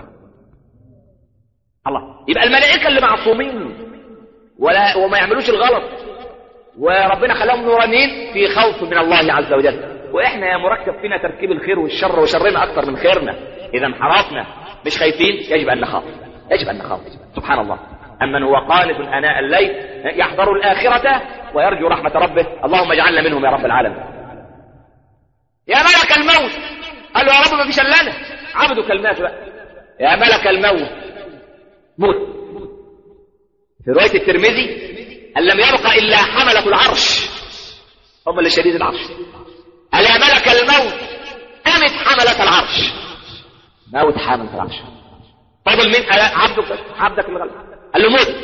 B: الله، يبقى الملائكة اللي معصومين ولا وما يعملوش الغلط وربنا خلاهم نورانيين في خوف من الله عز وجل. واحنا يا مركب فينا تركيب الخير والشر وشرنا اكثر من خيرنا. اذا انحرفنا مش خايفين، يجب ان نخاف، يجب ان نخاف. سبحان الله، امن هو قانت اناء الليل يحضر الاخره ويرجو رحمه ربه، اللهم اجعلنا منهم يا رب العالمين. يا ملك الموت، قال له يا رب ما فيش الا انا عبدك المات بقى. يا ملك الموت موت. في روايه الترمذي ان لم يبق الا حمله العرش، هم اللي شديد العرش. قال يا ملك الموت أمت حملة العرش. موت حملة العرش. فضل مين؟ عبدك عبدك الغلب. قال له موت.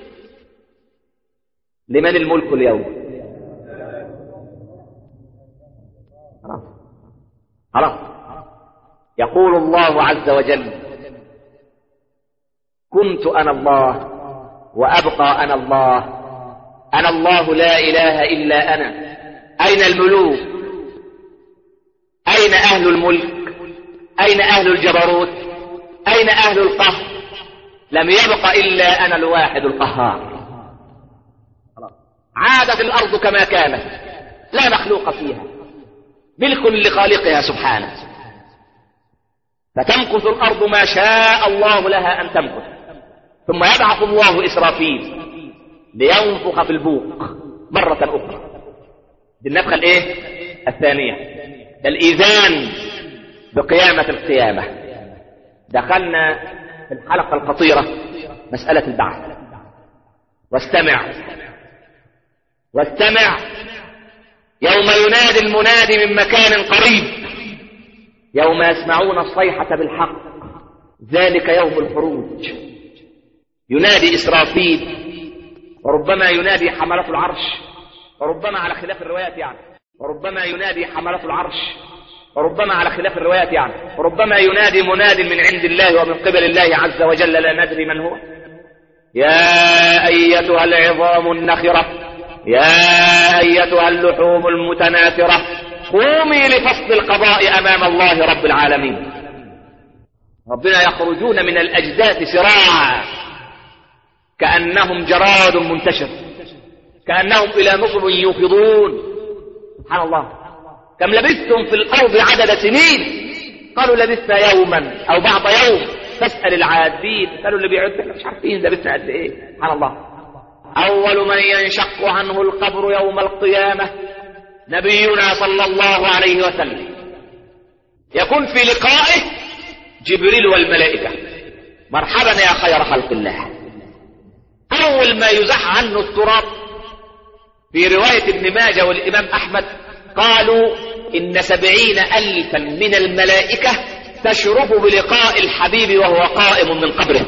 B: لمن الملك اليوم؟ خلاص خلاص. يقول الله عز وجل كنت أنا الله وأبقى أنا الله، أنا الله لا إله إلا أنا. أين الملوك؟ أين أهل الملك؟ أين أهل الجبروت؟ أين أهل القهر؟ لم يبق إلا أنا الواحد القهار. عادت الأرض كما كانت لا مخلوق فيها، ملك لخالقها سبحانه. فتمكث الأرض ما شاء الله لها أن تمكث، ثم يبعث الله إسرافيل لينفخ في البوق مرة أخرى. دي النفخة الإيه؟ الثانية، الإذان بقيامة القيامة. دخلنا في الحلقة الخطيرة مسألة البعث. واستمع واستمع يوم ينادي المنادي من مكان قريب، يوم يسمعون الصيحة بالحق، ذلك يوم الخروج. ينادي إسرافيل، وربما ينادي حملة العرش، وربما على خلاف الروايات يعني، وربما ينادي حملة العرش وربما على خلاف الروايات يعني، وربما ينادي مناد من عند الله ومن قبل الله عز وجل لا ندري من هو. يا أيتها العظام النخرة، يا أيتها اللحوم المتناثرة، قومي لفصل القضاء أمام الله رب العالمين. ربنا يخرجون من الأجداث سراعا كأنهم جراد منتشر، كأنهم إلى نصب يوفضون. سبحان الله. كم لبثتم في الأرض عدد سنين؟ قالوا لبثنا يوما أو بعض يوم، فاسأل العادين. قالوا اللي بيعد مش عارفين لبثنا قد إيه. سبحان الله. أول من ينشق عنه القبر يوم القيامة نبينا صلى الله عليه وسلم، يكون في لقائه جبريل والملائكة. مرحبا يا خير خلق الله. أول ما يزح عنه التراب في رواية ابن ماجه والإمام أحمد قالوا إن سبعين ألفا من الملائكة تشرف بلقاء الحبيب وهو قائم من قبره.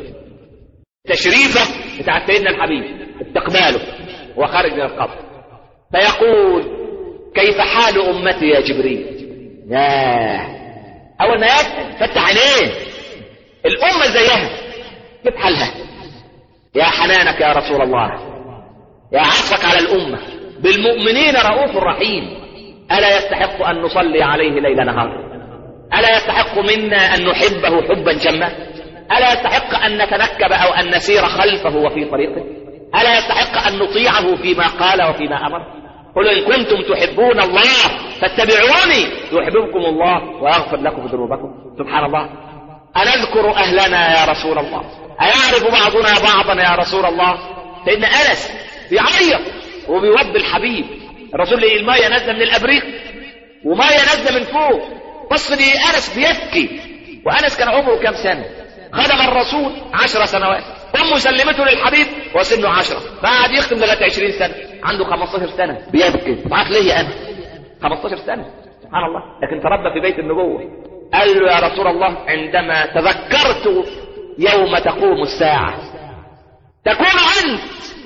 B: تشريفه بتاع سيدنا الحبيب، استقباله وخارج من القبر، فيقول كيف حال أمتي يا جبريل؟ ياه، أول ما يسأل فتح عينيه، الأمة زيها كيف حالها؟ يا حنانك يا رسول الله، يا عطفك على الأمة، بالمؤمنين رؤوف رحيم. ألا يستحق أن نصلي عليه ليل نهار؟ ألا يستحق منا أن نحبه حبا جما؟ ألا يستحق أن نتنكب أو أن نسير خلفه وفي طريقه؟ ألا يستحق أن نطيعه فيما قال وفيما أمر؟ قل إن كنتم تحبون الله فاتبعوني يحببكم الله ويغفر لكم ذنوبكم. سبحان الله. أنذكر أهلنا يا رسول الله؟ أيعرف بعضنا بعضا يا رسول الله؟ سيدنا أنس بيعيط وبيوضي الحبيب. الرسول لي الماء نازله من الأبريق وماء نازله من فوق، بص لي أنس بيبكي. وأنس كان عمره كم سنة؟ خدم الرسول عشر سنوات. أمه سلمته للحبيب وسنه عشرة، فقعد يختم لغاية عشرين سنة، عنده خمستاشر سنة بيبكي. معاك ليه أنا خمستاشر سنة؟ سبحان الله. لكن تربى في بيت النبوة. قال له يا رسول الله عندما تذكرت يوم تقوم الساعة تكون أنت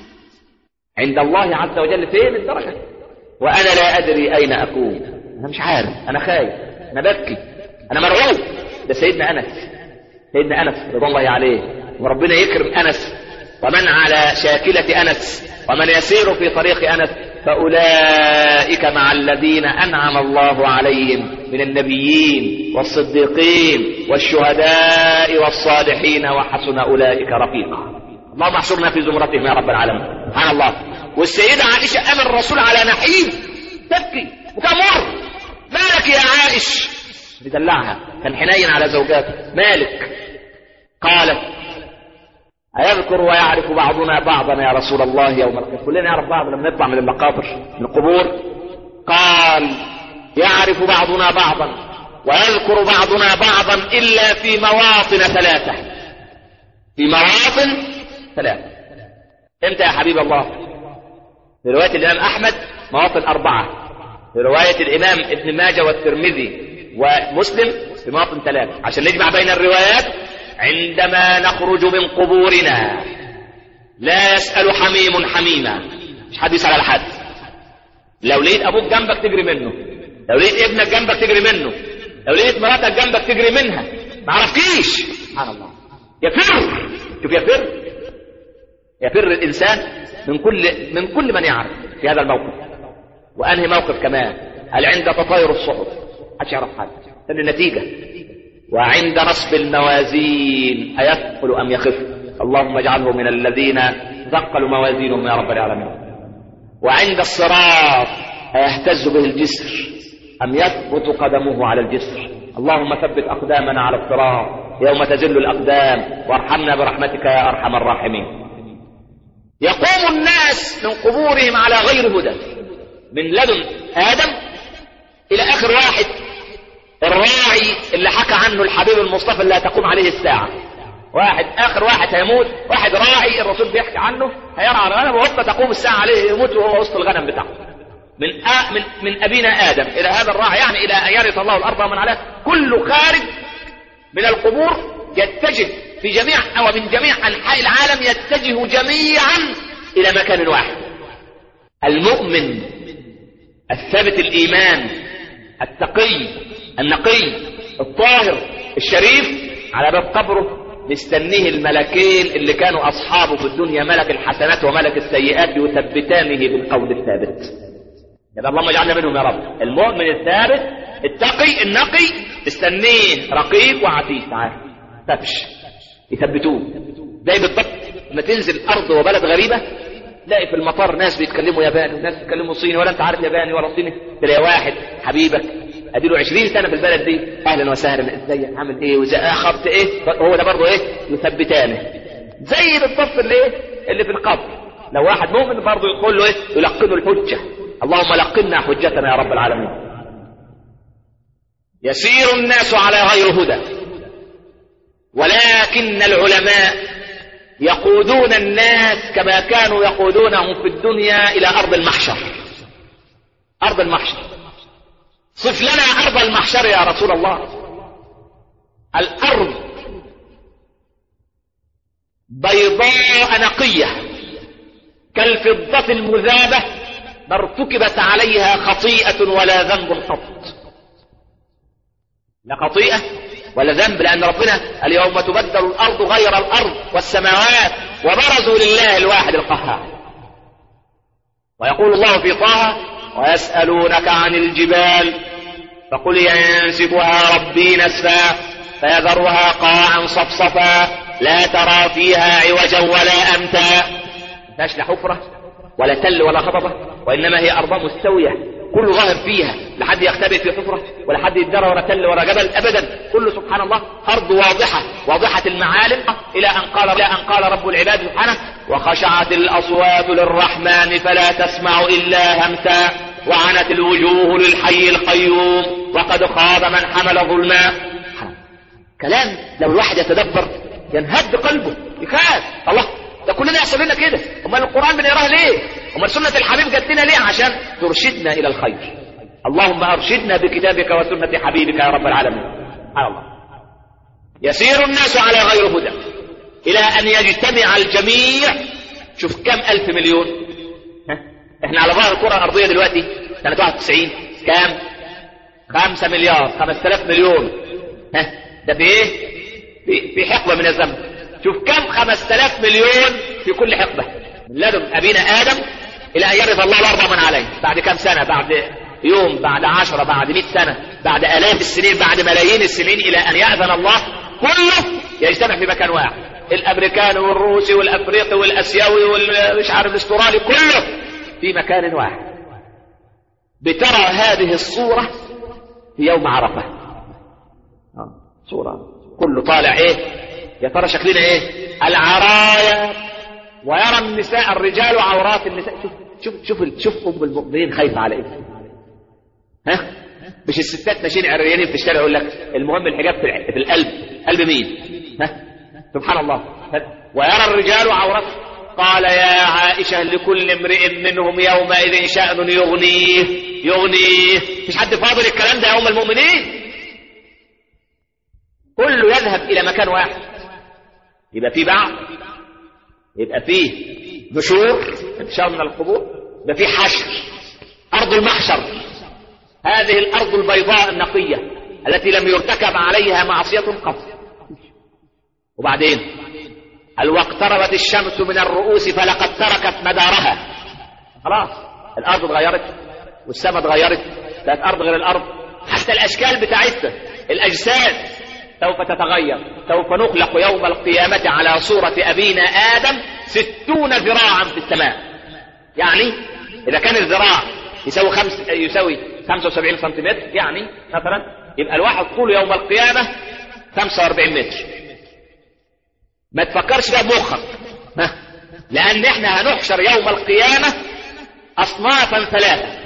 B: عند الله عز وجل فين الدرجة، وأنا لا أدري أين أكون. أنا مش عارف، أنا خايف، أنا ببكي، أنا مرعوب. ده سيدنا أنس، سيدنا أنس رضي الله عليه. وربنا يكرم أنس، ومن على شاكلة أنس ومن يسير في طريق أنس فأولئك مع الذين أنعم الله عليهم من النبيين والصديقين والشهداء والصالحين وحسن أولئك رفيقا. اللهم احشرنا في زمرتهم يا رب العالمين. سبحان الله. والسيدة عائشة أمر الرسول على نحيب تبكي وكمر. مالك يا عائش؟ بدلعها، كان حنين على زوجاته. مالك؟ قالت أيذكر ويعرف بعضنا بعضا يا رسول الله يوم القيامة؟ كلنا نعرف بعض لما نطلع من المقابر من القبور. قال يعرف بعضنا بعضا ويذكر بعضنا بعضا إلا في مواطن ثلاثة. في مواطن ثلاثة. امتى يا حبيب الله؟ في رواية الإمام أحمد مواطن أربعة، في رواية الإمام ابن ماجه والترمذي ومسلم في مواطن ثلاثة، عشان نجمع بين الروايات. عندما نخرج من قبورنا لا يسأل حميم حميما، مش حد يسأل على حد. لو لقيت أبوك جنبك تجري منه، لو لقيت ابنك جنبك تجري منه، لو لقيت مراتك جنبك تجري منها، ما عرفتيش. سبحان الله. يفر، شوف يفر، يفر الإنسان من كل من كل من يعرف في هذا الموقف. وأنهي موقف كمان، هل عند تطاير الصحف محدش يعرف حاجة، لأن النتيجة. وعند نصب الموازين أيثقل أم يخف؟ اللهم اجعله من الذين ثقلوا موازينهم يا رب العالمين. وعند الصراط أيهتز به الجسر أم يثبت قدمه على الجسر؟ اللهم ثبت أقدامنا على الصراط يوم تزل الأقدام، وارحمنا برحمتك يا أرحم الراحمين. يقوم الناس من قبورهم على غير هدى، من لدن آدم إلى آخر واحد، الراعي اللي حكى عنه الحبيب المصطفى اللي هتقوم عليه الساعة. واحد آخر واحد هيموت، واحد راعي الرسول بيحكي عنه هيرعى الغنم وهو تقوم الساعة عليه يموت وهو وسط الغنم بتاعه. من آ من من أبينا آدم إلى هذا الراعي، يعني إلى أن يرث الله الأرض ومن عليها، كل خارج من القبور يتجه في جميع أو من جميع أنحاء العالم، يتجه جميعا إلى مكان واحد. المؤمن الثابت الإيمان التقي النقي الطاهر الشريف على باب قبره مستنيه الملكين اللي كانوا أصحابه في الدنيا، ملك الحسنات وملك السيئات، يثبتانه بالقول الثابت. يا اللهم اجعلنا منهم يا رب. المؤمن الثابت التقي النقي استنيه رقيب وعتيد، تعال تفش يثبتوه. زي بالضبط لما تنزل الارض وبلد غريبه تلاقي في المطار ناس بيتكلموا ياباني وناس بيتكلموا صيني، ولا انت عارف ياباني ولا صيني، تلاقي واحد حبيبك اديله عشرين سنه في البلد دي، اهلا وسهلا ازيك عامل ايه وازاي اخبت ايه، هو ده برضه ايه يثبتانه. زي بالضبط اللي ايه اللي في القبر، لو واحد مؤمن برضه يقول له ايه يلقنه الحجه، اللهم لقنا حجتنا يا رب العالمين. يسير الناس على غير هدى، ولكن العلماء يقودون الناس كما كانوا يقودونهم في الدنيا إلى أرض المحشر. أرض المحشر، صف لنا أرض المحشر يا رسول الله. الأرض بيضاء نقية كالفضة المذابة، ما ارتكبت عليها خطيئة ولا ذنب قط. لا خطيئة ولا ذنب، لأن ربنا اليوم تبدل الأرض غير الأرض والسماوات وبرزوا لله الواحد القهار. ويقول الله في طه: ويسألونك عن الجبال فقل ينسفها ربي نسفا فيذرها قاعا صفصفا لا ترى فيها عوجا ولا أمتا. مفيهاش لا حفرة ولا تل ولا هضبة، وإنما هي أرض مستوية كل ظاهر فيها، لا حد يختبئ في حفرة ولا حد يتجرى ولا تل ولا جبل أبدا، كل سبحان الله أرض واضحة واضحة المعالم، إلى أن قال إلى أن قال رب العباد سبحانه: وخشعت الأصوات للرحمن فلا تسمع إلا همسا وعنت الوجوه للحي القيوم وقد خاب من حمل ظلما. كلام لو الواحد يتدبر ينهد قلبه يخاف. الله، ده كلنا يحصل لنا كده، امال القرآن بنقراه ليه؟ امال سنة الحبيب جت لنا ليه؟ عشان ترشدنا الى الخير. اللهم ارشدنا بكتابك وسنة حبيبك يا رب العالمين. سبحان الله. يسير الناس على غير هدى الى ان يجتمع الجميع. شوف كم الف مليون، ها؟ احنا على ظهر الكرة الارضية دلوقتي سنة واحد وتسعين كام؟ خمسة مليار، خمسة آلاف مليون. ها؟ ده في ايه؟ في, في حقبة من الزمن. شوف كم خمسة آلاف مليون في كل حقبة، من لدن أبينا آدم إلى أن يرث الله الأرض من عليه. بعد كم سنة؟ بعد يوم، بعد عشرة، بعد مئة سنة، بعد آلاف السنين، بعد ملايين السنين، إلى أن يأذن الله كله يجتمع في مكان واحد. الأمريكاني والروسي والأفريقي والأسيوي والمش عارف الاسترالي كله في مكان واحد. بترى هذه الصورة في يوم عرفة، صورة كله طالع إيه؟ يا ترى شكلنا ايه؟ العرايا، ويرى النساء الرجال عورات النساء. شوف شوف شوف شوف ام المؤمنين خايفه على ايه؟ ها؟ مش الستات ماشيين عريانين في الشارع يقول لك المهم الحجاب في القلب. قلب مين؟ ها؟ سبحان الله. ويرى الرجال عورات. قال يا عائشه لكل امرئ منهم يومئذ شأن يغنيه يغنيه. مش حد فاضل الكلام ده يا ام المؤمنين. كله يذهب الى مكان واحد. يبقى فيه بعض، يبقى فيه نشور، انتشار من القبور، يبقى فيه حشر، أرض المحشر، هذه الأرض البيضاء النقية التي لم يرتكب عليها معصية قط. وبعدين قال: واقتربت الشمس من الرؤوس فلقد تركت مدارها. خلاص الأرض اتغيرت والسماء اتغيرت، بقت أرض غير الأرض، حتى الأشكال بتاعتها الأجساد سوف تتغير. سوف نخلق يوم القيامة على صورة أبينا آدم ستون ذراعا في السماء. يعني إذا كان الذراع يساوي خمس يساوي خمسة وسبعين سنتيمتر، يعني مثلا يبقى الواحد طوله يوم القيامة خمسة وأربعين متر. ما تفكرش ده بمخك، لأن إحنا هنحشر يوم القيامة أصنافا ثلاثة: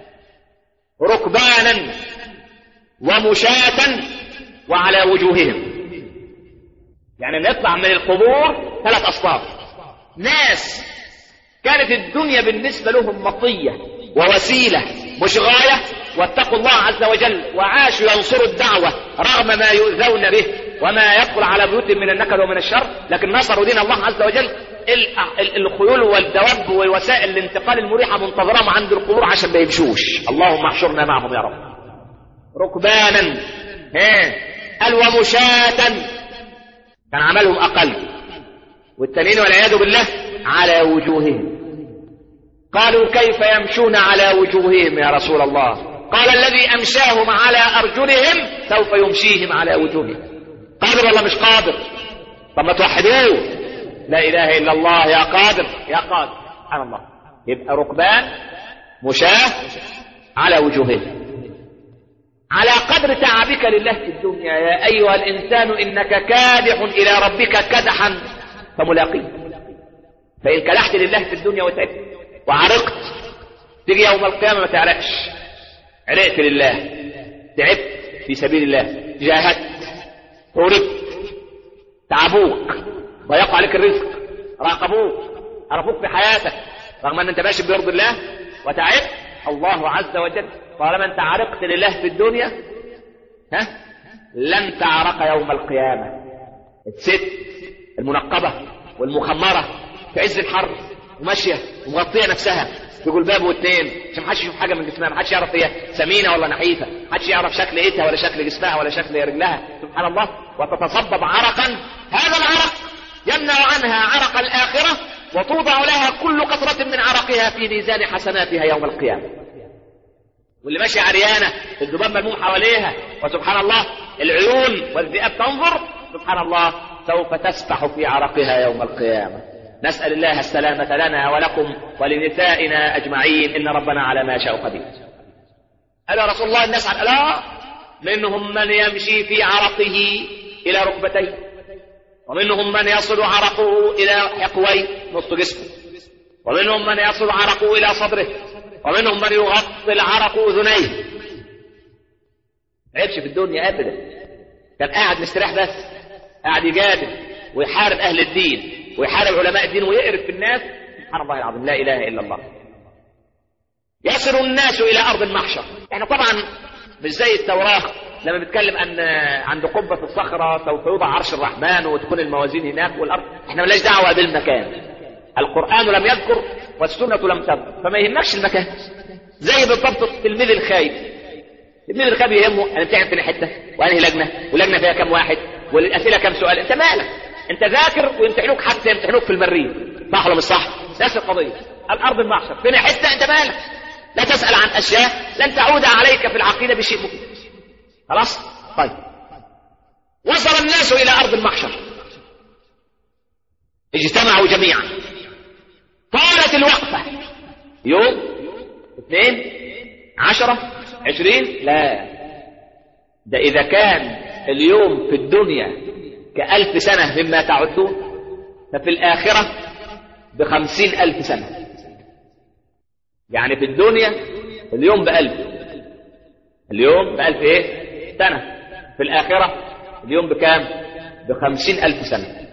B: ركبانا ومشاة وعلى وجوههم. يعني نطلع من القبور ثلاث أصناف: ناس كانت الدنيا بالنسبة لهم مطية ووسيلة مش غاية، واتقوا الله عز وجل وعاشوا ينصروا الدعوة رغم ما يؤذون به وما يدخل على بيوتهم من النكد ومن الشر، لكن نصروا دين الله عز وجل. الخيول والدواب ووسائل الانتقال المريحة منتظرهم عند القبور عشان ما يمشوش. اللهم احشرنا معهم يا رب. ركبانا قال ومشاة كان عملهم أقل، والتانيين والعياذ بالله على وجوههم. قالوا كيف يمشون على وجوههم يا رسول الله؟ قال الذي أمشاهم على أرجلهم سوف يمشيهم على وجوههم. قادر ولا مش قادر؟ طب ما توحدوه، لا إله إلا الله يا قادر يا قادر سبحان الله. يبقى ركبان مشاة على وجوههم. على قدر تعبك لله في الدنيا يا أيها الإنسان إنك كادح إلى ربك كدحا فملاقيه. فإن كدحت لله في الدنيا وتعبت وعرقت، تيجي يوم القيامة ما تعرقش. عرقت لله، تعبت في سبيل الله، جاهدت، هربت، تعبوك، ضيقوا عليك الرزق، راقبوك، عرفوك في حياتك، رغم أن أنت ماشي بيرضي الله وتعبت، الله عز وجل طالما أنت عرقت لله في الدنيا ها لن تعرق يوم القيامة. الست المنقبة والمخمرة في عز الحر وماشية ومغطية نفسها بجلباب واثنين عشان محدش يشوف حاجة من جسمها، محدش يعرف هي سمينة ولا نحيفة، محدش يعرف شكل ايدها ولا شكل جسمها ولا شكل رجلها، سبحان الله. وتتصبب عرقا، هذا العرق يمنع عنها عرق الآخرة، وتوضع لها كل قطرة من عرقها في ميزان حسناتها يوم القيامة. واللي ماشي عريانة الذباب ملموم حواليها، وسبحان الله العيون والذئاب تنظر، سبحان الله سوف تسبح في عرقها يوم القيامة. نسأل الله السلامة لنا ولكم ولنسائنا أجمعين، إن ربنا على ما شاء قدير. قال يا رسول الله الناس عن لا، منهم من يمشي في عرقه إلى ركبتيه، ومنهم من يصل عرقه إلى حقويه نص جسمه، ومنهم من يصل عرقه إلى صدره، ومنهم من يغطي العرق أذنيه. عيبش في الدنيا أبدا، كان قاعد مستريح بس، قاعد يجادل ويحارب أهل الدين ويحارب علماء الدين ويقرف في الناس، سبحان الله العظيم لا إله إلا الله. يصل الناس إلى أرض المحشر. احنا طبعا مش زي التوراة لما بيتكلم أن عند قبة الصخرة سوف يوضع عرش الرحمن وتكون الموازين هناك والأرض، احنا ملاش دعوة بالمكان. القرآن لم يذكر والسنة لم تذكر، فما يهمكش المكان. زي بالضبط التلميذ الخايب، التلميذ الخايب يهمه أنا بتعمل في حتة وأنهي لجنة ولجنة فيها كم واحد والأسئلة كم سؤال، أنت مالك؟ أنت ذاكر ويمتحنوك حتى يمتحنوك في المريض، صح ولا مش صح؟ نفس القضية. الأرض المحشر فين حتة أنت مالك؟ لا تسأل عن أشياء لن تعود عليك في العقيدة بشيء مفيد. خلاص؟ طيب. وصل الناس إلى أرض المحشر، اجتمعوا جميعا، طالت الوقفة يوم اثنين عشرة عشرين، لا ده إذا كان اليوم في الدنيا كألف سنة مما تعدون، ففي الآخرة بخمسين ألف سنة. يعني في الدنيا اليوم بألف، اليوم بألف إيه سنة، في الآخرة اليوم بكام؟ بخمسين ألف سنة.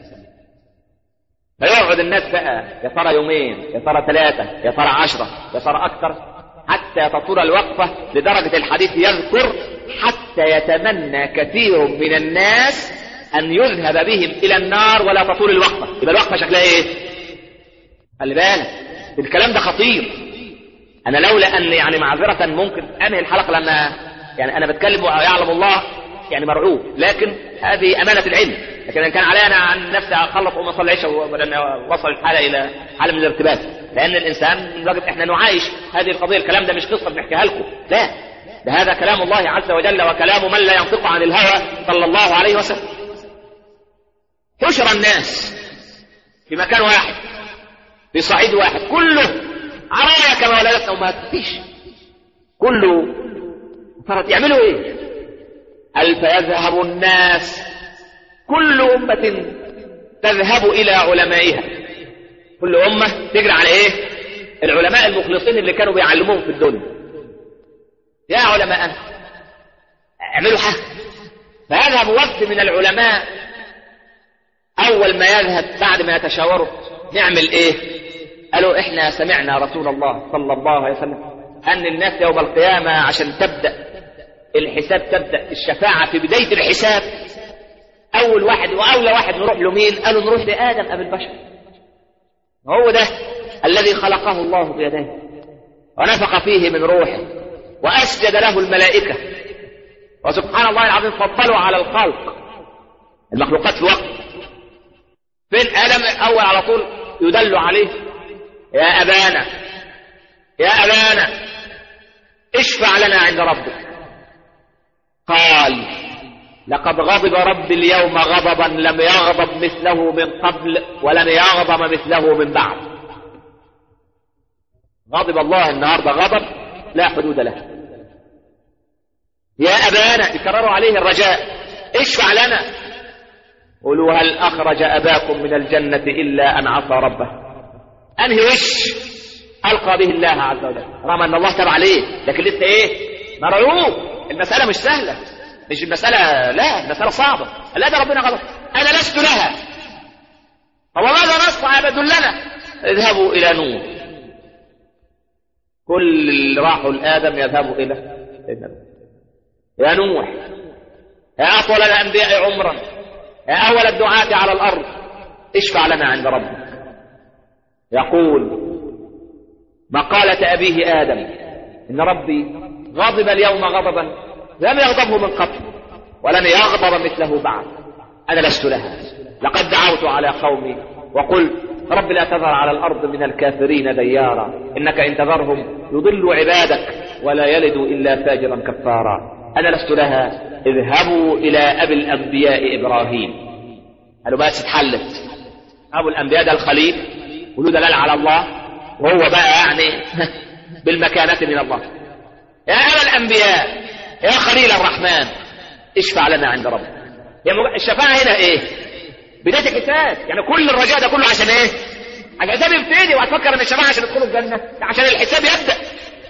B: فيقعد الناس بقى يا ترى يومين، يا ترى ثلاثة، يا ترى عشرة، يا ترى أكثر، حتى تطول الوقفة لدرجة الحديث يذكر حتى يتمنى كثير من الناس أن يذهب بهم إلى النار ولا تطول الوقفة. يبقى الوقفة شكلها إيه؟ خلي بالك الكلام ده خطير. أنا لولا أن يعني معذرة ممكن أنهي الحلقة، لأن يعني أنا بتكلم ويعلم الله يعني مرعوب، لكن هذه أمانة العلم. لكن إن كان علينا عن نفسي أخلص وما أصلي عشاء ولأن وصل الحالة إلى حالة من الارتباك، لأن الإنسان يجب إحنا نعايش هذه القضية. الكلام ده مش قصة بنحكيها لكم، لا ده هذا كلام الله عز وجل وكلام من لا ينطق عن الهوى صلى الله عليه وسلم. حشر الناس في مكان واحد في صعيد واحد، كله عرايا كما ولدتنا أمهاتنا، فيش كله فرط يعملوا إيه؟ ألف يذهب الناس، كل أمة تذهب إلى علمائها، كل أمة تجري على إيه؟ العلماء المخلصين اللي كانوا بيعلموهم في الدنيا. يا علماء اعملوا حاجة. فيذهب وفد من العلماء، أول ما يذهب بعد ما يتشاوروا نعمل إيه؟ قالوا إحنا سمعنا رسول الله صلى الله عليه وسلم أن الناس يوم القيامة عشان تبدأ الحساب، تبدأ الشفاعة في بداية الحساب، أول واحد وأولى واحد نروح له مين؟ قالوا نروح لآدم أبي البشر، هو ده الذي خلقه الله بيديه ونفخ فيه من روحه وأسجد له الملائكة وسبحان الله العظيم فضلوا على الخلق المخلوقات في وقت. فين آدم أول على طول يدل عليه يا أبانا يا أبانا اشفع لنا عند ربك. قال لقد غضب ربي اليوم غضبا لم يغضب مثله من قبل ولن يغضب مثله من بعد. غضب الله النهارده غضب لا حدود له. يا أبانا يكرروا عليه الرجاء اشفع لنا. قولوا هل أخرج أباكم من الجنة إلا أن عصى ربه. أنهي وش ألقى به الله عز وجل رغم أن الله تاب عليه، لكن لسه إيه مرعوب. المسألة مش سهلة، مش المسألة لا المسألة صعبة. لا ده ربنا غضب أنا لست لها. هو ماذا نصنع يدلنا؟ اذهبوا إلى نوح. كل اللي راحوا لآدم يذهبوا إلى يا نوح يا أطول الأنبياء عمرا يا أول الدعاة على الأرض اشفع لنا عند ربك. يقول مقالة أبيه آدم إن ربي غضب اليوم غضبا لم يغضبه من قبل ولن يغضب مثله بعد. أنا لست لها. لقد دعوت على قومي وقلت رب لا تذر على الأرض من الكافرين ديارا إنك إن تذرهم يضلوا عبادك ولا يلدوا إلا فاجرا كفارا. أنا لست لها. اذهبوا إلى أبي الأنبياء إبراهيم. قالوا بقى اتحلت. أبو الأنبياء ده الخليل وله دلال على الله وهو بقى يعني بالمكانة من الله. يا أبا الأنبياء يا خليل الرحمن اشفع لنا عند ربك. الشفاعة هنا إيه؟ بداية الحساب. يعني كل الرجاء ده كله عشان إيه؟ عشان الحساب يبتدي وهتفكر إن الشفاعة عشان تدخلوا الجنة عشان الحساب يبدأ.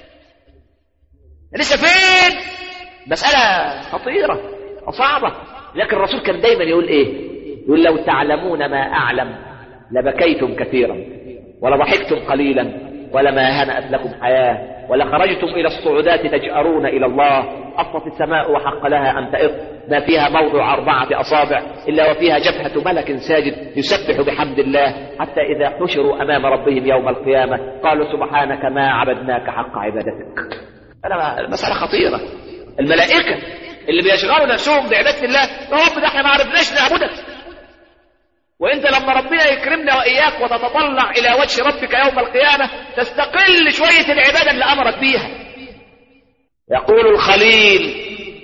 B: لسه فين؟ مسألة خطيرة وصعبة. لكن الرسول كان دايما يقول إيه؟ يقول لو تعلمون ما أعلم لبكيتم كثيرا ولضحكتم قليلا ولما هنأت لكم حياة ولخرجتم إلى الصعودات تجأرون إلى الله. أطت السماء وحق لها أن تئط ما فيها موضع أربعة أصابع إلا وفيها جبهة ملك ساجد يسبح بحمد الله حتى إذا حشروا أمام ربهم يوم القيامة قالوا سبحانك ما عبدناك حق عبادتك. أنا المسألة خطيرة. الملائكة اللي بيشغلوا نفسهم بعبادة الله رب ده احنا ما عرفناش نعبدك. وانت لما ربنا يكرمنا وإياك وتتطلع إلى وجه ربك يوم القيامة تستقل شوية العبادة اللي أمرك بيها. يقول الخليل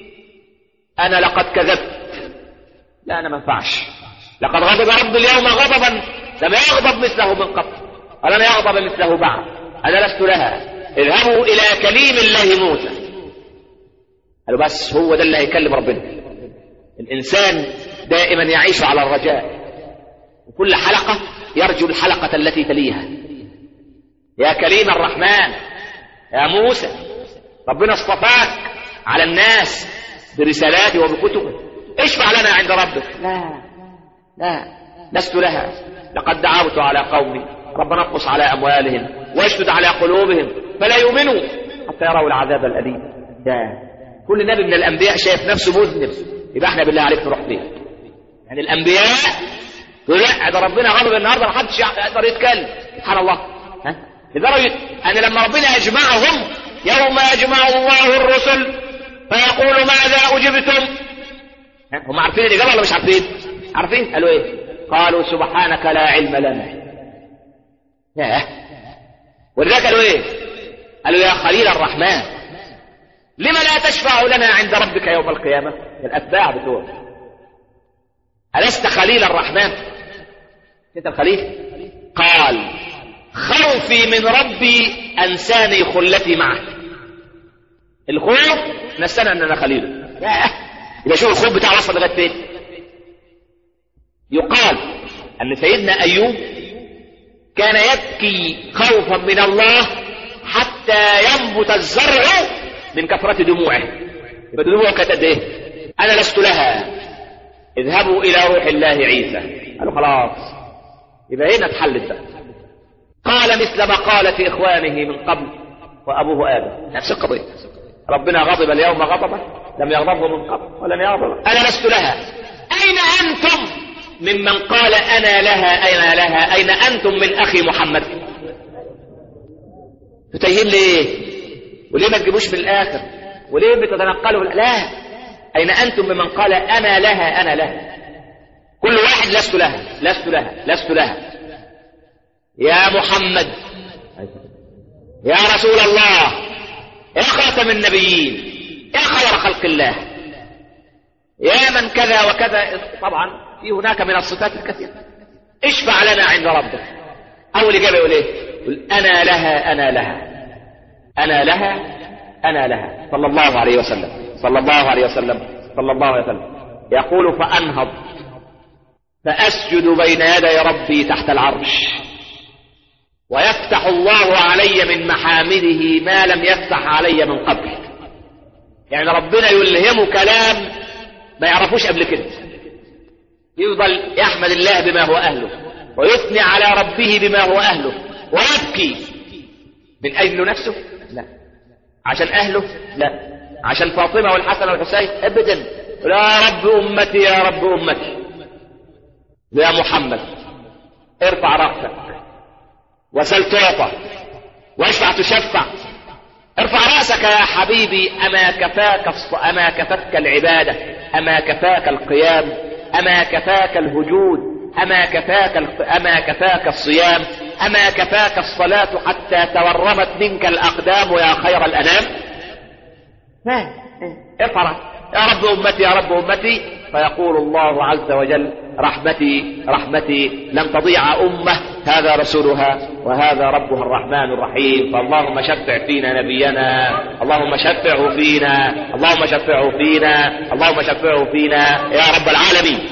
B: أنا لقد كذبت. لا أنا ما ينفعش. لقد غضب رب اليوم غضبا لم يغضب مثله من قبل ولم يغضب مثله بعد. أنا لست لها. اذهبوا إلى كليم الله موسى. قالوا بس هو ده اللي هيكلم ربنا. الإنسان دائما يعيش على الرجاء وكل حلقة يرجو الحلقة التي تليها. يا كريم الرحمن يا موسى ربنا اصطفاك على الناس برسالاته وبكتبه اشفع لنا عند ربك. لا لا لست لها. لقد دعوت على قومي ربنا اقص على أموالهم واشدد على قلوبهم فلا يؤمنوا حتى يروا العذاب الأليم. ده كل نبي من الأنبياء شايف نفسه مذنب يبقى احنا بالله عليك نروح فين؟ يعني الأنبياء لا ده ربنا غضب النهارده ما حدش يقدر يتكلم. سبحان الله. ها لدرجه ان لما ربنا يجمعهم يوم يجمع الله الرسل فيقول ماذا اجبتم؟ هم عارفين الاجابه ولا مش عارفين؟ عارفين. قالوا ايه؟ قالوا سبحانك لا علم لنا. ياه. ولذلك قالوا ايه؟ قالوا يا خليل الرحمن لما لا تشفع لنا عند ربك يوم القيامه؟ الاتباع بتوعه ألست خليل الرحمن؟ أنت الخليل؟ قال خوفي من ربي أنساني خلتي معه. الخوف نسانا أننا خليله. يبقى شوف الخوف بتاع وصل لغاية فين؟ يقال أن سيدنا أيوب كان يبكي خوفا من الله حتى ينبت الزرع من كثرة دموعه. يبقى دموعه كانت قد إيه؟ أنا لست لها. اذهبوا إلى روح الله عيسى. قالوا خلاص يبقى هنا اتحلت بقى. قال مثل ما قالت إخوانه من قبل وأبوه آدم. نفس القضية. ربنا غضب اليوم غضبا لم يغضبه من قبل ولن يغضب. أنا لست لها. أين أنتم ممن قال أنا لها؟ أين لها؟ أين أنتم من أخي محمد؟ تتيهين ليه؟ وليه ما تجيبوش من الآخر؟ وليه بتتنقلوا؟ لا أين أنتم بمن قال أنا لها أنا لها؟ كل واحد لست لها لست لها لست لها. يا محمد، يا رسول الله، يا خاتم النبيين، يا خير خلق الله، يا من كذا وكذا. طبعا في هناك من الصفات الكثيرة. اشفع لنا عند ربك. أول إجابة يقول إيه؟ يقول أنا لها أنا لها أنا لها أنا لها صلى الله عليه وسلم صلى الله عليه وسلم صلى الله عليه وسلم. يقول فأنهض فأسجد بين يدي ربي تحت العرش، ويفتح الله علي من محامده ما لم يفتح علي من قبل. يعني ربنا يلهمه كلام ما يعرفوش قبل كده، يفضل يحمد الله بما هو أهله ويثني على ربه بما هو أهله ويبكي. من أجل نفسه؟ لا. عشان أهله؟ لا. عشان فاطمة والحسن والحسين؟ أبدا. يا رب أمتي يا رب أمتي. يا محمد ارفع رأسك وسل تعطى واشفع تشفع. ارفع رأسك يا حبيبي. أما كفاك الص... أما كفاك العبادة، أما كفاك القيام، أما كفاك الهجود، أما كفاك ال... أما كفاك الصيام، أما كفاك الصلاة حتى تورمت منك الأقدام يا خير الأنام. ها ارفع يا رب أمتي يا رب أمتي. فيقول الله عز وجل رحمتي رحمتي لم تضيع أمة هذا رسولها وهذا ربها الرحمن الرحيم. فاللهم شفع فينا نبينا، اللهم شفعه فينا، اللهم شفعه فينا، اللهم شفعه فينا يا رب العالمين.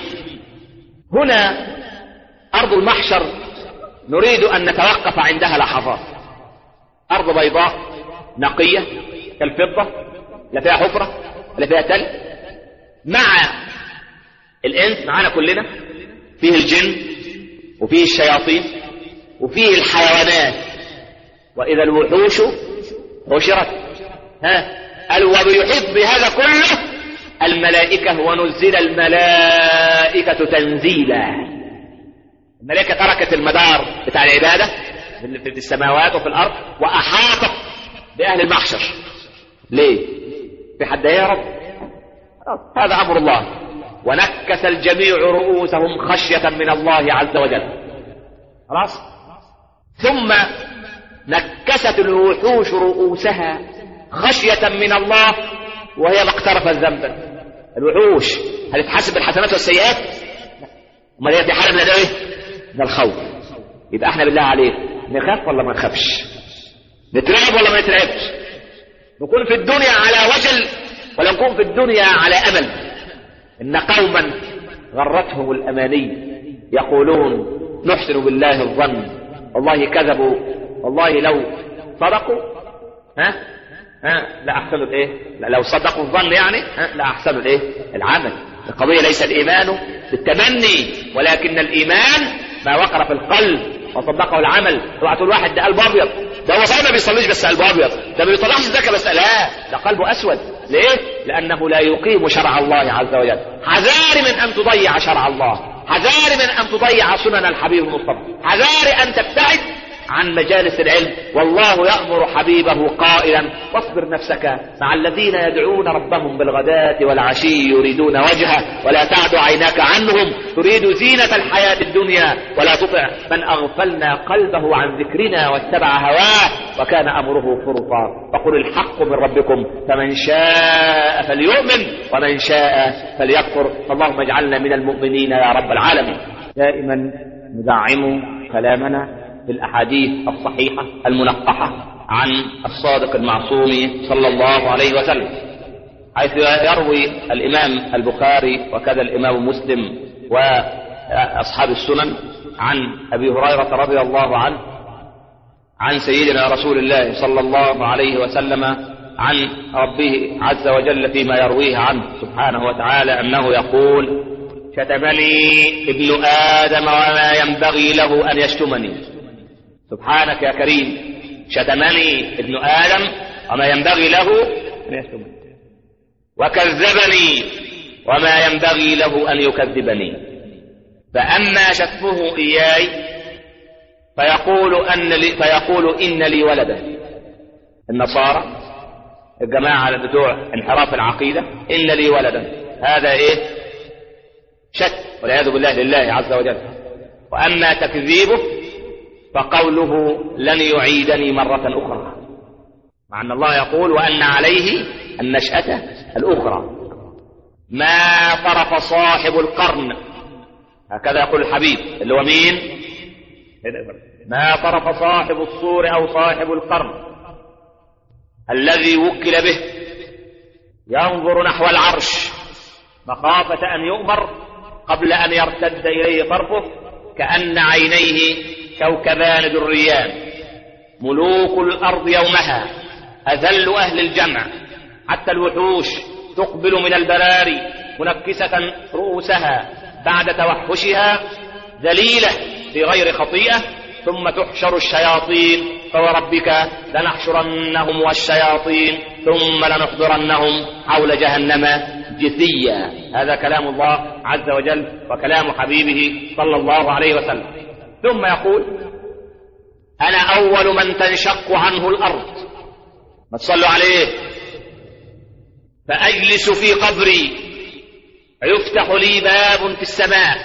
B: هنا أرض المحشر نريد أن نتوقف عندها لحظات. أرض بيضاء نقية كالفضة، لا فيها حفرة لا فيها تل، مع الإنس معنا كلنا، فيه الجن وفيه الشياطين وفيه الحيوانات. وإذا الوحوش حشرت. ها قالوا وبيحيط بهذا كله الملائكة ونزل الملائكة تنزيلا. الملائكة تركت المدار بتاع العبادة في السماوات وفي الأرض وأحاطت بأهل المحشر. ليه؟ في حد يا رب؟ هذا أمر الله. ونكس الجميع رؤوسهم خشية من الله عز وجل. خلاص. ثم نكست الوحوش رؤوسها خشية من الله وهي ما اقترفت ذنبا. الوحوش هل تحاسب بالحسنات والسيئات؟ امال هي في حالة من الايه؟ من الخوف. يبقى احنا بالله عليك نخاف ولا ما نخافش؟ نترعب ولا ما نترعبش؟ نكون في الدنيا على وجل ولا نكون في الدنيا على امل؟ ان قوما غرتهم الاماني يقولون نحسن بالله الظن والله كذبوا والله لو صدقوا ها ها لا احسنوا الايه؟ لا لو صدقوا الظن يعني ها لا احسنوا الايه؟ العمل. القضيه ليس الايمان بالتمني ولكن الايمان ما وقر في القلب وصدقه العمل. اوعى تقول واحد ده قلبه ابيض، ده هو صحيح ما بيصليش بس قلبه ابيض، ده ما بيطلعش الزكاه بس لا، ده قلبه اسود. ليه؟ لانه لا يقيم شرع الله عز وجل. حذار من ان تضيع شرع الله، حذار من ان تضيع سنن الحبيب المصطفى، حذار ان تبتعد عن مجالس العلم. والله يأمر حبيبه قائلا واصبر نفسك مع الذين يدعون ربهم بالغداة والعشي يريدون وجهه ولا تعد عيناك عنهم تريد زينة الحياة الدنيا ولا تطع من أغفلنا قلبه عن ذكرنا واتبع هواه وكان أمره فرطا. فقل الحق من ربكم فمن شاء فليؤمن ومن شاء فليكفر. اللهم اجعلنا من المؤمنين يا رب العالمين.
A: دائما ندعم كلامنا في الأحاديث الصحيحة المنقحة عن الصادق المعصوم صلى الله عليه وسلم، حيث يروي الإمام البخاري وكذا الإمام مسلم وأصحاب السنن عن أبي هريرة رضي الله عنه عن سيدنا رسول الله صلى الله عليه وسلم عن ربه عز وجل فيما يرويه عنه سبحانه وتعالى أنه يقول شتمني ابن آدم وما ينبغي له أن يشتمني. سبحانك يا كريم، شتمني ابن آدم وما ينبغي له أن يشتمني، وكذبني وما ينبغي له أن يكذبني. فأما شتمه إياي فيقول, أن لي فيقول إن لي ولدا. النصارى
B: الجماعة بتوع انحراف العقيدة إن لي ولدا، هذا إيه؟ شك والعياذ بالله لله عز وجل. وأما تكذيبه فقوله لن يعيدني مرة أخرى، مع أن الله يقول وأن عليه النشأة الأخرى. ما طرف صاحب القرن، هكذا يقول الحبيب اللي هو مين؟ ما طرف صاحب الصور أو صاحب القرن الذي وكل به ينظر نحو العرش مخافة أن يؤمر قبل أن يرتد إليه طرفه كأن عينيه كوكبان دريان، ملوك الأرض يومها أذل أهل الجمع، حتى الوحوش تقبل من البراري منكسة رؤوسها بعد توحشها ذليلة في غير خطيئة، ثم تحشر الشياطين فوربك لنحشرنهم والشياطين ثم لنحضرنهم حول جهنم جثيا. هذا كلام الله عز وجل وكلام حبيبه صلى الله عليه وسلم. ثم يقول أنا أول من تنشق عنه الأرض، ما تصلوا عليه، فأجلس في قبري يفتح لي باب في السماء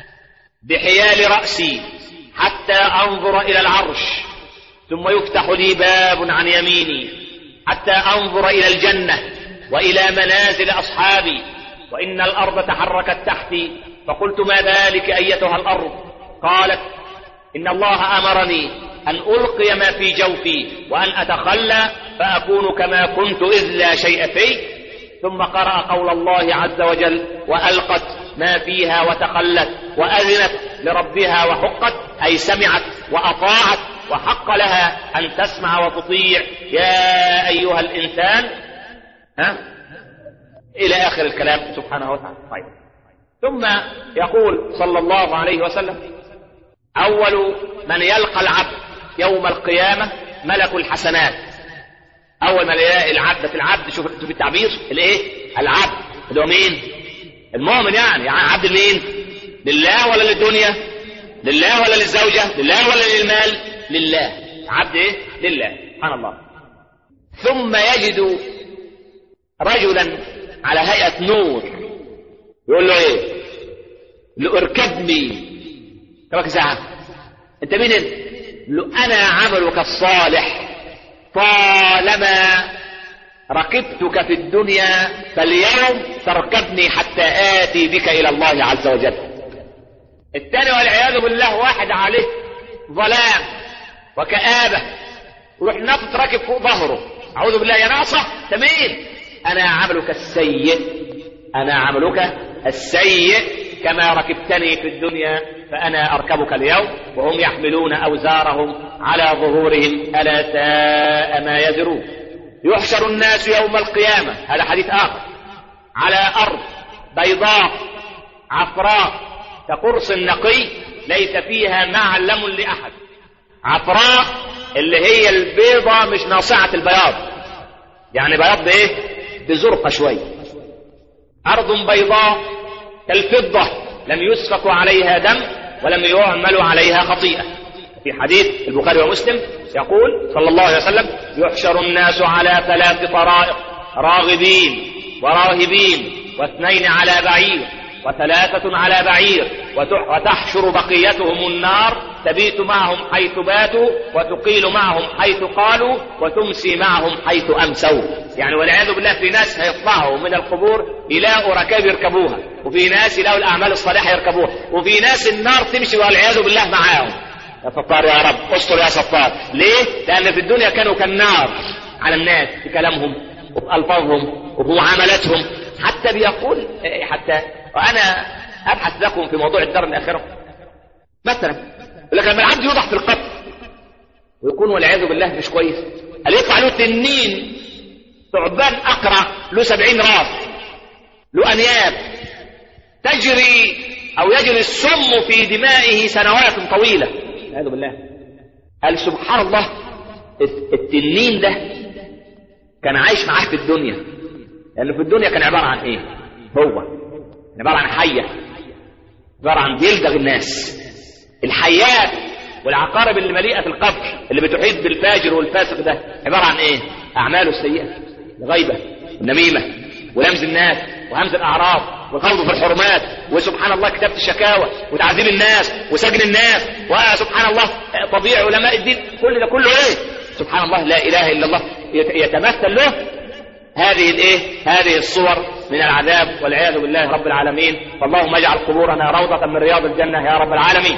B: بحيال رأسي حتى أنظر إلى العرش، ثم يفتح لي باب عن يميني حتى أنظر إلى الجنة وإلى منازل أصحابي، وإن الأرض تحركت تحتي، فقلت ما ذلك أيتها الأرض؟ قالت إن الله أمرني أن ألقي ما في جوفي وأن أتخلى فأكون كما كنت إذ لا شيء في. ثم قرأ قول الله عز وجل وألقت ما فيها وتخلت وأذنت لربها وحقت، أي سمعت وأطاعت وحق لها أن تسمع وتطيع يا أيها الإنسان، ها؟ إلى آخر الكلام سبحانه وتعالى. طيب. ثم يقول صلى الله عليه وسلم أول من يلقى العبد يوم القيامة ملك الحسنات. أول ما يلاقي العبد في العبد، شوف في التعبير الإيه؟ العبد اللي هو مين؟ المؤمن، يعني يعني عبد مين؟ لله ولا للدنيا؟ لله ولا للزوجة؟ لله ولا للمال؟ لله. عبد إيه؟ لله. سبحان الله. ثم يجد رجلا على هيئة نور يقول له إيه؟ لأركبني كما كساعة. أنت مين أنت؟ له أنا عملك الصالح، طالما ركبتك في الدنيا فاليوم تركبني حتى آتي بك إلى الله عز وجل. الثاني والعياذ بالله واحد عليه ظلام وكآبة وروح نفط راكب فوق ظهره، أعوذ بالله يا ناصح تمين، أنا عملك السيء، أنا عملك السيء كما ركبتني في الدنيا فأنا أركبك اليوم، وهم يحملون أوزارهم على ظهورهم ألا ساء ما يزرون. يحشر الناس يوم القيامة، هذا حديث آخر، على أرض بيضاء عفراء كقرص نقي ليس فيها معلم لأحد. عفراء اللي هي البيضة مش ناصعة البياض، يعني بياض بإيه؟ بزرقة شوي. أرض بيضاء كالفضة لم يسفك عليها دم ولم يعمل عليها خطيئة. في حديث البخاري ومسلم يقول صلى الله عليه وسلم يحشر الناس على ثلاث طرائق، راغبين وراهبين واثنين على بعير وثلاثة على بعير، وتحشر بقيتهم النار تبيت معهم حيث باتوا وتقيل معهم حيث قالوا وتمسي معهم حيث أمسوا. يعني والعياذ بالله في ناس هيطلعوا من القبور يلاقوا ركاب يركبوها، وفي ناس يلاقوا الأعمال الصالحة يركبوها، وفي ناس النار تمشي والعياذ بالله معاهم. يا ستار يا رب استر يا ستار. ليه؟ لأن في الدنيا كانوا كالنار على الناس في كلامهم وفي ألفاظهم وفي معاملاتهم. حتى بيقول حتى وأنا أبحث لكم في موضوع الدار الآخرة مثلا، لكن لما العبد يوضع في القبر ويكون والعياذ بالله مش كويس، قال يطلع له تنين ثعبان أقرع له سبعين راس له أنياب تجري أو يجري السم في دمائه سنوات طويلة والعياذ بالله. قال سبحان الله التنين ده كان عايش معاه في الدنيا، لأنه في الدنيا كان عبارة عن إيه؟ هو عبارة عن حية، عبارة عن بيلدغ الناس. الحيات والعقارب اللي مليئة في القبر اللي بتحيط بالفاجر والفاسق ده عبارة عن إيه؟ أعماله السيئة. الغيبة والنميمة ولمز الناس وهمز الأعراض والخوض في الحرمات وسبحان الله كتابة الشكاوى وتعذيب الناس وسجن الناس وسبحان الله طبيعي علماء الدين، كل ده كله ايه؟ سبحان الله لا إله إلا الله يتمثل له هذه الايه؟ هذه الصور من العذاب والعياذ بالله رب العالمين. فاللهم اجعل قبورنا روضة من رياض الجنة يا رب العالمين.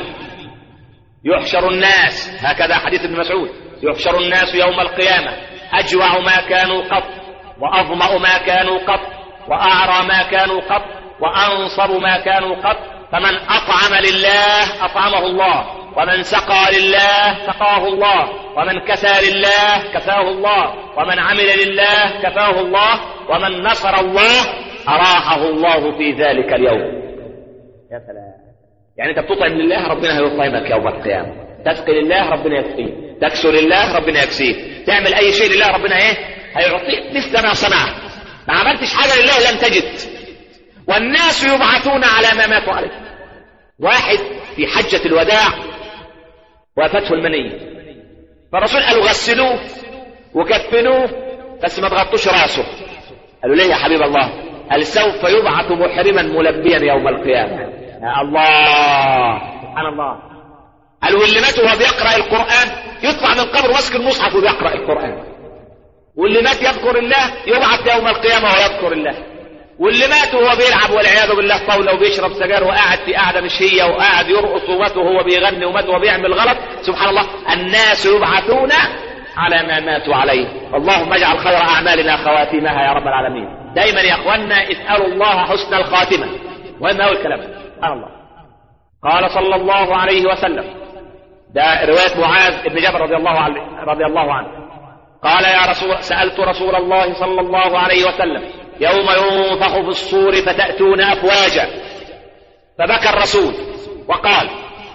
B: يحشر الناس، هكذا حديث ابن مسعود، يحشر الناس يوم القيامة أجوع ما كانوا قط وأظمأ ما كانوا قط وأعرى ما كانوا قط وأنصب ما كانوا قط، فمن أطعم لله أطعمه الله، ومن سقى لله سقاه الله، ومن كسى لله كساه الله، ومن عمل لله كفاه الله، ومن نصر الله أراحه الله في ذلك اليوم. يا سلام، يعني أنت بتطعم لله ربنا هيطعمك يوم القيامة، تسقي لله ربنا يسقيك، تكسو لله ربنا يكسيك، تعمل أي شيء لله ربنا إيه؟ هيعطيك مثل ما صنعت. ما عملتش حاجة لله لن تجد. والناس يبعثون على ما ماتوا عليه. واحد في حجة الوداع وافته المنية، فالرسول قالوا غسلوه وكفنوه بس ما تغطوش راسه. قالوا ليه يا حبيب الله؟ قال سوف يبعث محرما ملبيا يوم القيامة. يا الله سبحان الله. قالوا اللي مات وهو بيقرأ القرآن يطلع من قبر ماسك المصحف وبيقرأ القرآن، واللي مات يذكر الله يبعث يوم القيامة ويذكر الله، واللي مات وهو بيلعب والعياذ بالله طاولة وبيشرب سجاير وقاعد في قاعدة مش هي وقاعد يرقص ومات وهو بيغني ومات وهو بيعمل غلط. سبحان الله، الناس يبعثون على ما ماتوا عليه. اللهم اجعل خير أعمالنا خواتيمها يا رب العالمين. دايما يا اخواننا اسألوا الله حسن الخاتمة، وإن هو الكلام سبحان الله. قال صلى الله عليه وسلم، ده رواية معاذ بن جبل رضي الله عنه رضي الله عنه قال يا رسول سألت رسول الله صلى الله عليه وسلم يوم ينفخ في الصور فتأتون أفواجا، فبكى الرسول وقال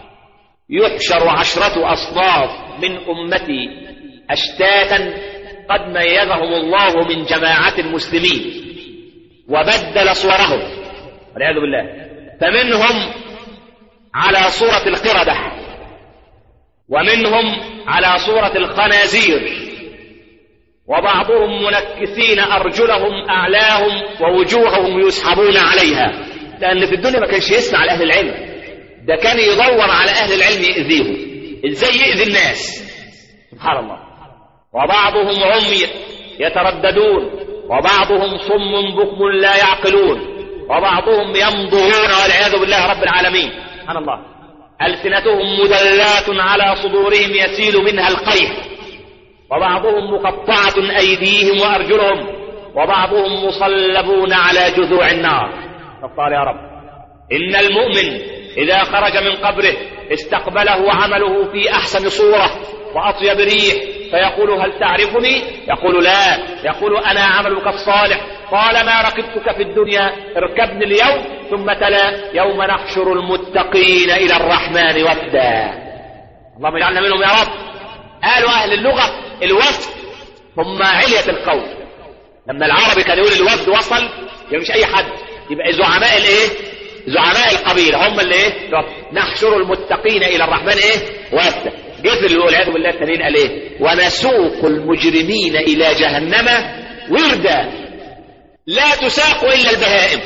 B: يحشر عشرة أصناف من أمتي أشتاتا قد ميزهم الله من جماعة المسلمين وبدل صورهم والعياذ بالله، فمنهم على صورة القردة، ومنهم على صورة الخنازير، وبعضهم منكسين أرجلهم أعلاهم ووجوههم يسحبون عليها. لأن في الدنيا ما كانش يسمع لأهل العلم، ده كان يدور على أهل العلم يأذيهم، إزاي يأذي الناس سبحان الله. وبعضهم عمي يترددون، وبعضهم صم بكم لا يعقلون، وبعضهم يمضغون والعياذ بالله رب العالمين سبحان الله. ألسنتهم مدلات على صدورهم يسيل منها القيح، وبعضهم مقطعة أيديهم وأرجلهم، وبعضهم مصلبون على جذوع النار. غفار يا رب. إن المؤمن إذا خرج من قبره استقبله عمله في أحسن صورة وأطيب ريح، فيقول هل تعرفني؟ يقول لا. يقول أنا عملك الصالح. قال ما ركبتك في الدنيا اركبني اليوم. ثم تلا يوم نحشر المتقين إلى الرحمن وفدا. اللهم اجعلنا منهم يا رب. قالوا أهل اللغة الوفد هم علية القوم. لما العربي كان يقول الوفد وصل، يعني مش أي حد، يبقى زعماء الايه؟ زعماء القبيلة هم اللي ايه؟ نحشر المتقين إلى الرحمن ايه؟ وفدا. جزء اللي هو والعياذ بالله التانيين قال ايه؟ ونسوق المجرمين إلى جهنم وردا لا تساق إلا البهائم.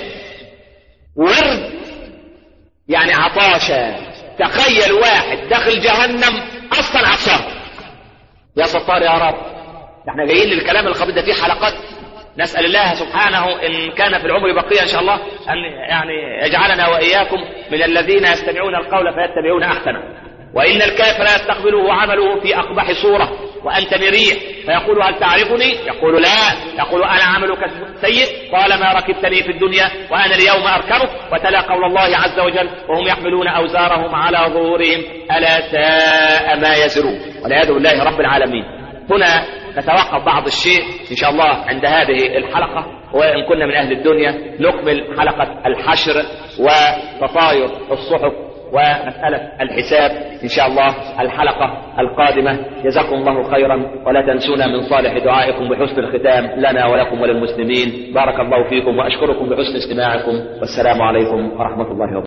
B: ورد يعني عطاشا. تخيل واحد داخل جهنم أصلا عطشان. يا ستار يا رب. احنا جايين للكلام الخبيث ده فيه حلقات. نسأل الله سبحانه إن كان في العمر بقية إن شاء الله أن يعني يجعلنا وإياكم من الذين يستمعون القول فيتبعون أحسنه. وإن الكافر يستقبله عمله في أقبح صورة وأنت مريح، فيقول هل تعرفني؟ يقول لا. يقول أنا عملك سيء. قال ما ركبتني في الدنيا وأنا اليوم أركبك. وتلا قول الله عز وجل وهم يحملون أوزارهم على ظهورهم ألا ساء ما يزرون والعياذ بالله رب العالمين. هنا نتوقف بعض الشيء إن شاء الله عند هذه الحلقة، وإن كنا من أهل الدنيا نكمل حلقة الحشر وتطاير الصحف ومسألة الحساب إن شاء الله الحلقة القادمة. جزاكم الله خيرا، ولا تنسونا من صالح دعائكم بحسن الختام لنا ولكم وللمسلمين. بارك الله فيكم وأشكركم بحسن استماعكم، والسلام عليكم ورحمة الله وبركاته.